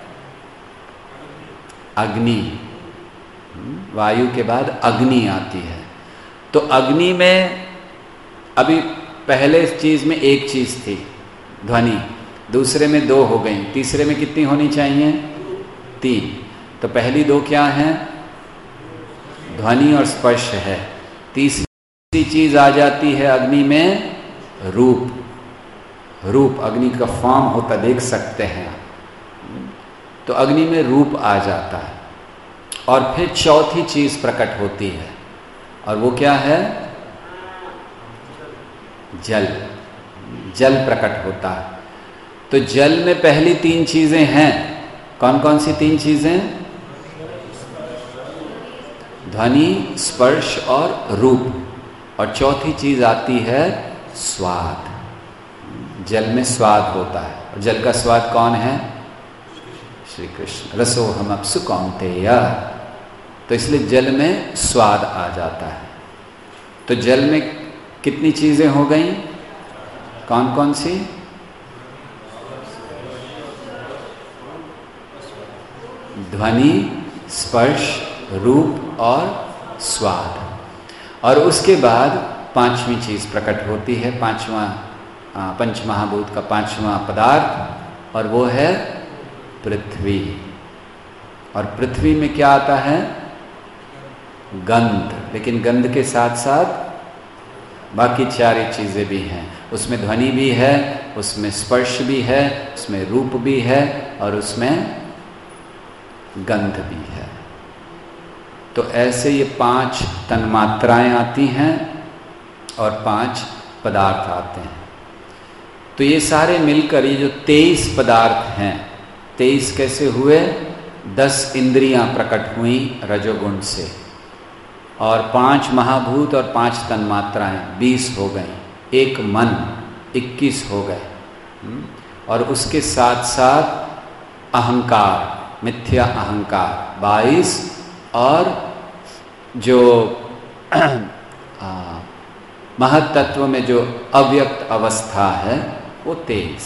अग्नि। वायु के बाद अग्नि आती है। तो अग्नि में अभी पहले चीज में एक चीज थी ध्वनि, दूसरे में दो हो गई, तीसरे में कितनी होनी चाहिए? तीन। तो पहली दो क्या हैं? ध्वनि और स्पर्श है। तीसरी चीज आ जाती है अग्नि में रूप। रूप अग्नि का फॉर्म होता, देख सकते हैं। तो अग्नि में रूप आ जाता है। और फिर चौथी चीज प्रकट होती है, और वो क्या है? जल। जल प्रकट होता है। तो जल में पहली तीन चीजें हैं। कौन कौन सी तीन चीजें? ध्वनि, स्पर्श और रूप। और चौथी चीज आती है स्वाद। जल में स्वाद होता है, और जल का स्वाद कौन है? श्री कृष्ण। रसो हम अप्सु कौन्तेय। तो इसलिए जल में स्वाद आ जाता है। तो जल में कितनी चीजें हो गई? कौन कौन सी? ध्वनि, स्पर्श, रूप और स्वाद। और उसके बाद पांचवी चीज प्रकट होती है, पांचवा पंच महाभूत का पांचवा पदार्थ, और वो है पृथ्वी। और पृथ्वी में क्या आता है? गंध। लेकिन गंध के साथ साथ बाकी चार चीजें भी हैं। उसमें ध्वनि भी है, उसमें स्पर्श भी है, उसमें रूप भी है और उसमें गंध भी है। तो ऐसे ये पांच तन्मात्राएं आती हैं और पांच पदार्थ आते हैं। तो ये सारे मिलकर ये जो तेईस पदार्थ हैं, तेईस कैसे हुए? दस इंद्रियां प्रकट हुई रजोगुण से, और पांच महाभूत और पांच तन्मात्राएं बीस हो गई, एक मन इक्कीस हो गए, और उसके साथ साथ अहंकार, मिथ्या अहंकार बाईस, और जो महत्तत्व में जो अव्यक्त अवस्था है वो तेईस।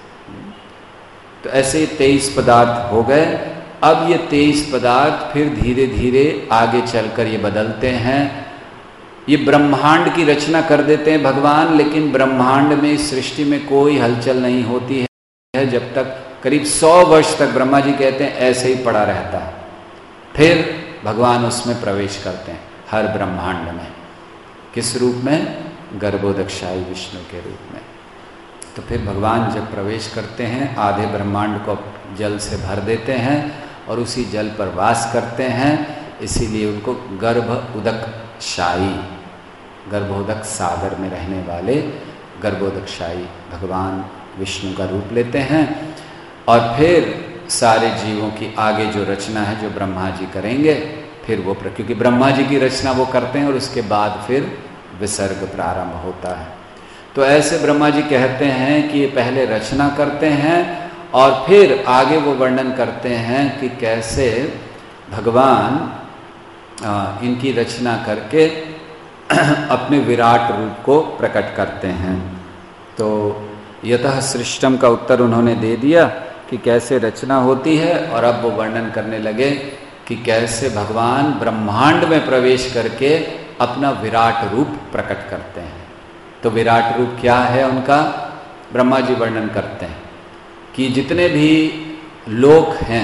तो ऐसे तेईस पदार्थ हो गए। अब ये तेईस पदार्थ फिर धीरे धीरे आगे चलकर ये बदलते हैं। ये ब्रह्मांड की रचना कर देते हैं भगवान, लेकिन ब्रह्मांड में, सृष्टि में कोई हलचल नहीं होती है जब तक करीब सौ वर्ष तक ब्रह्मा जी कहते हैं ऐसे ही पड़ा रहता है। फिर भगवान उसमें प्रवेश करते हैं, हर ब्रह्मांड में। किस रूप में? गर्भोदकशायी विष्णु के रूप में। तो फिर भगवान जब प्रवेश करते हैं, आधे ब्रह्मांड को जल से भर देते हैं और उसी जल पर वास करते हैं, इसीलिए उनको गर्भ उदकशायी, गर्भोदक सागर में रहने वाले गर्भोदकशायी भगवान विष्णु का रूप लेते हैं। और फिर सारे जीवों की आगे जो रचना है, जो ब्रह्मा जी करेंगे, फिर वो, क्योंकि ब्रह्मा जी की रचना वो करते हैं और उसके बाद फिर विसर्ग प्रारंभ होता है। तो ऐसे ब्रह्मा जी कहते हैं कि ये पहले रचना करते हैं और फिर आगे वो वर्णन करते हैं कि कैसे भगवान आ, इनकी रचना करके अपने विराट रूप को प्रकट करते हैं। तो यतः सृष्टम का उत्तर उन्होंने दे दिया कि कैसे रचना होती है, और अब वो वर्णन करने लगे कि कैसे भगवान ब्रह्मांड में प्रवेश करके अपना विराट रूप प्रकट करते हैं। तो विराट रूप क्या है उनका? ब्रह्मा जी वर्णन करते हैं कि जितने भी लोक हैं,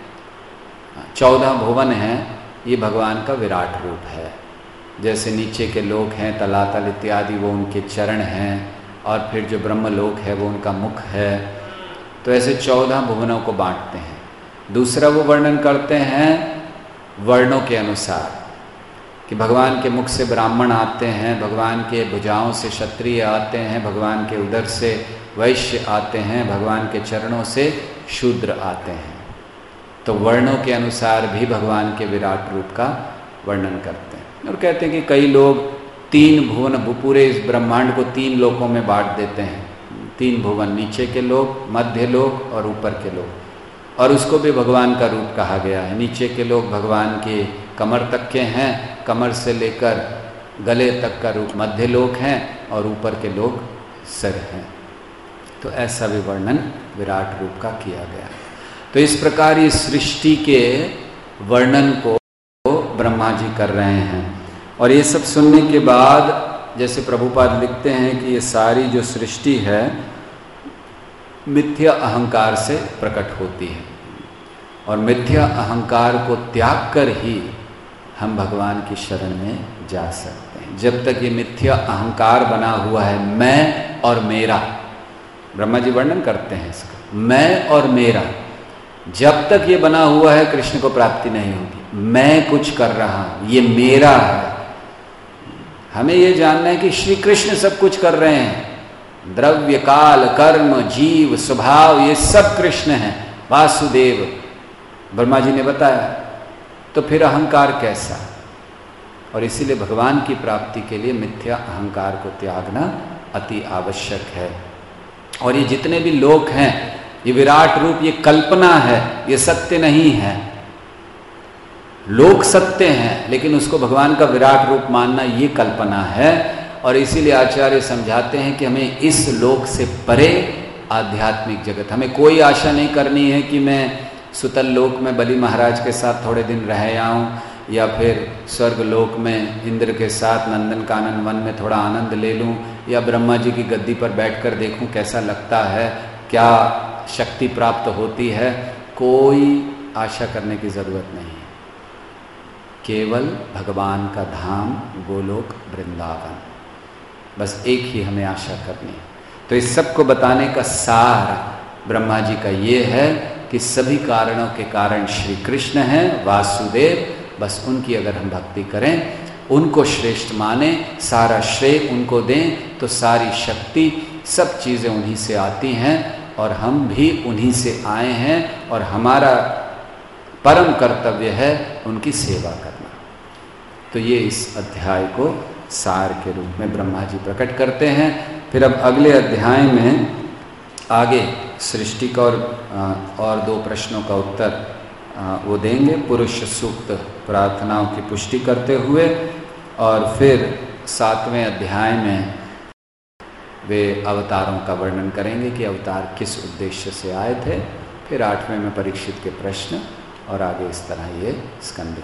चौदह भुवन हैं, ये भगवान का विराट रूप है। जैसे नीचे के लोक हैं, तलातल इत्यादि, वो उनके चरण हैं, और फिर जो ब्रह्मलोक है वो उनका मुख है। तो ऐसे चौदह भुवनों को बांटते हैं। दूसरा वो वर्णन करते हैं वर्णों के अनुसार कि भगवान के मुख से ब्राह्मण आते हैं, भगवान के भुजाओं से क्षत्रिय आते हैं, भगवान के उदर से वैश्य आते हैं, भगवान के चरणों से शूद्र आते हैं। तो वर्णों के अनुसार भी भगवान के विराट रूप का वर्णन करते हैं। और कहते हैं कि कई लोग तीन भुवन, पूरे इस ब्रह्मांड को तीन लोकों में बांट देते हैं। तीन भुवन, नीचे के लोक, मध्य लोक और ऊपर के लोक, और उसको भी भगवान का रूप कहा गया है। नीचे के लोग भगवान के कमर तक के हैं, कमर से लेकर गले तक का रूप मध्य लोक हैं, और ऊपर के लोग सिर हैं। तो ऐसा भी वर्णन विराट रूप का किया गया। तो इस प्रकार इस सृष्टि के वर्णन को ब्रह्मा जी कर रहे हैं। और ये सब सुनने के बाद, जैसे प्रभुपाद लिखते हैं कि ये सारी जो सृष्टि है मिथ्या अहंकार से प्रकट होती है, और मिथ्या अहंकार को त्याग कर ही हम भगवान की शरण में जा सकते हैं। जब तक ये मिथ्या अहंकार बना हुआ है, मैं और मेरा, ब्रह्मा जी वर्णन करते हैं इसका, मैं और मेरा, जब तक ये बना हुआ है कृष्ण को प्राप्ति नहीं होगी। मैं कुछ कर रहा हूं, ये मेरा है। हमें ये जानना है कि श्री कृष्ण सब कुछ कर रहे हैं। द्रव्य, काल, कर्म, जीव, स्वभाव, ये सब कृष्ण हैं, वासुदेव, ब्रह्मा जी ने बताया। तो फिर अहंकार कैसा? और इसीलिए भगवान की प्राप्ति के लिए मिथ्या अहंकार को त्यागना अति आवश्यक है। और ये जितने भी लोक हैं, ये विराट रूप, ये कल्पना है, ये सत्य नहीं है। लोक सत्य हैं, लेकिन उसको भगवान का विराट रूप मानना ये कल्पना है। और इसीलिए आचार्य समझाते हैं कि हमें इस लोक से परे आध्यात्मिक जगत, हमें कोई आशा नहीं करनी है कि मैं सुतल लोक में बलि महाराज के साथ थोड़े दिन रह आऊं, या फिर स्वर्ग लोक में इंद्र के साथ नंदन कानन वन में थोड़ा आनंद ले लूं, या ब्रह्मा जी की गद्दी पर बैठकर देखूं कैसा लगता है, क्या शक्ति प्राप्त होती है। कोई आशा करने की जरूरत नहीं है। केवल भगवान का धाम गोलोक वृंदावन, बस एक ही हमें आशा करनी है। तो इस सब को बताने का सार ब्रह्मा जी का ये है कि सभी कारणों के कारण श्री कृष्ण हैं, वासुदेव, बस उनकी अगर हम भक्ति करें, उनको श्रेष्ठ माने, सारा श्रेय उनको दें, तो सारी शक्ति, सब चीज़ें उन्हीं से आती हैं और हम भी उन्हीं से आए हैं और हमारा परम कर्तव्य है उनकी सेवा करना। तो ये इस अध्याय को सार के रूप में ब्रह्मा जी प्रकट करते हैं। फिर अब अगले अध्याय में आगे सृष्टि का और और दो प्रश्नों का उत्तर वो देंगे, पुरुष सूक्त प्रार्थनाओं की पुष्टि करते हुए, और फिर सातवें अध्याय में वे अवतारों का वर्णन करेंगे कि अवतार किस उद्देश्य से आए थे। फिर आठवें में परीक्षित के प्रश्न, और आगे इस तरह ये स्कंद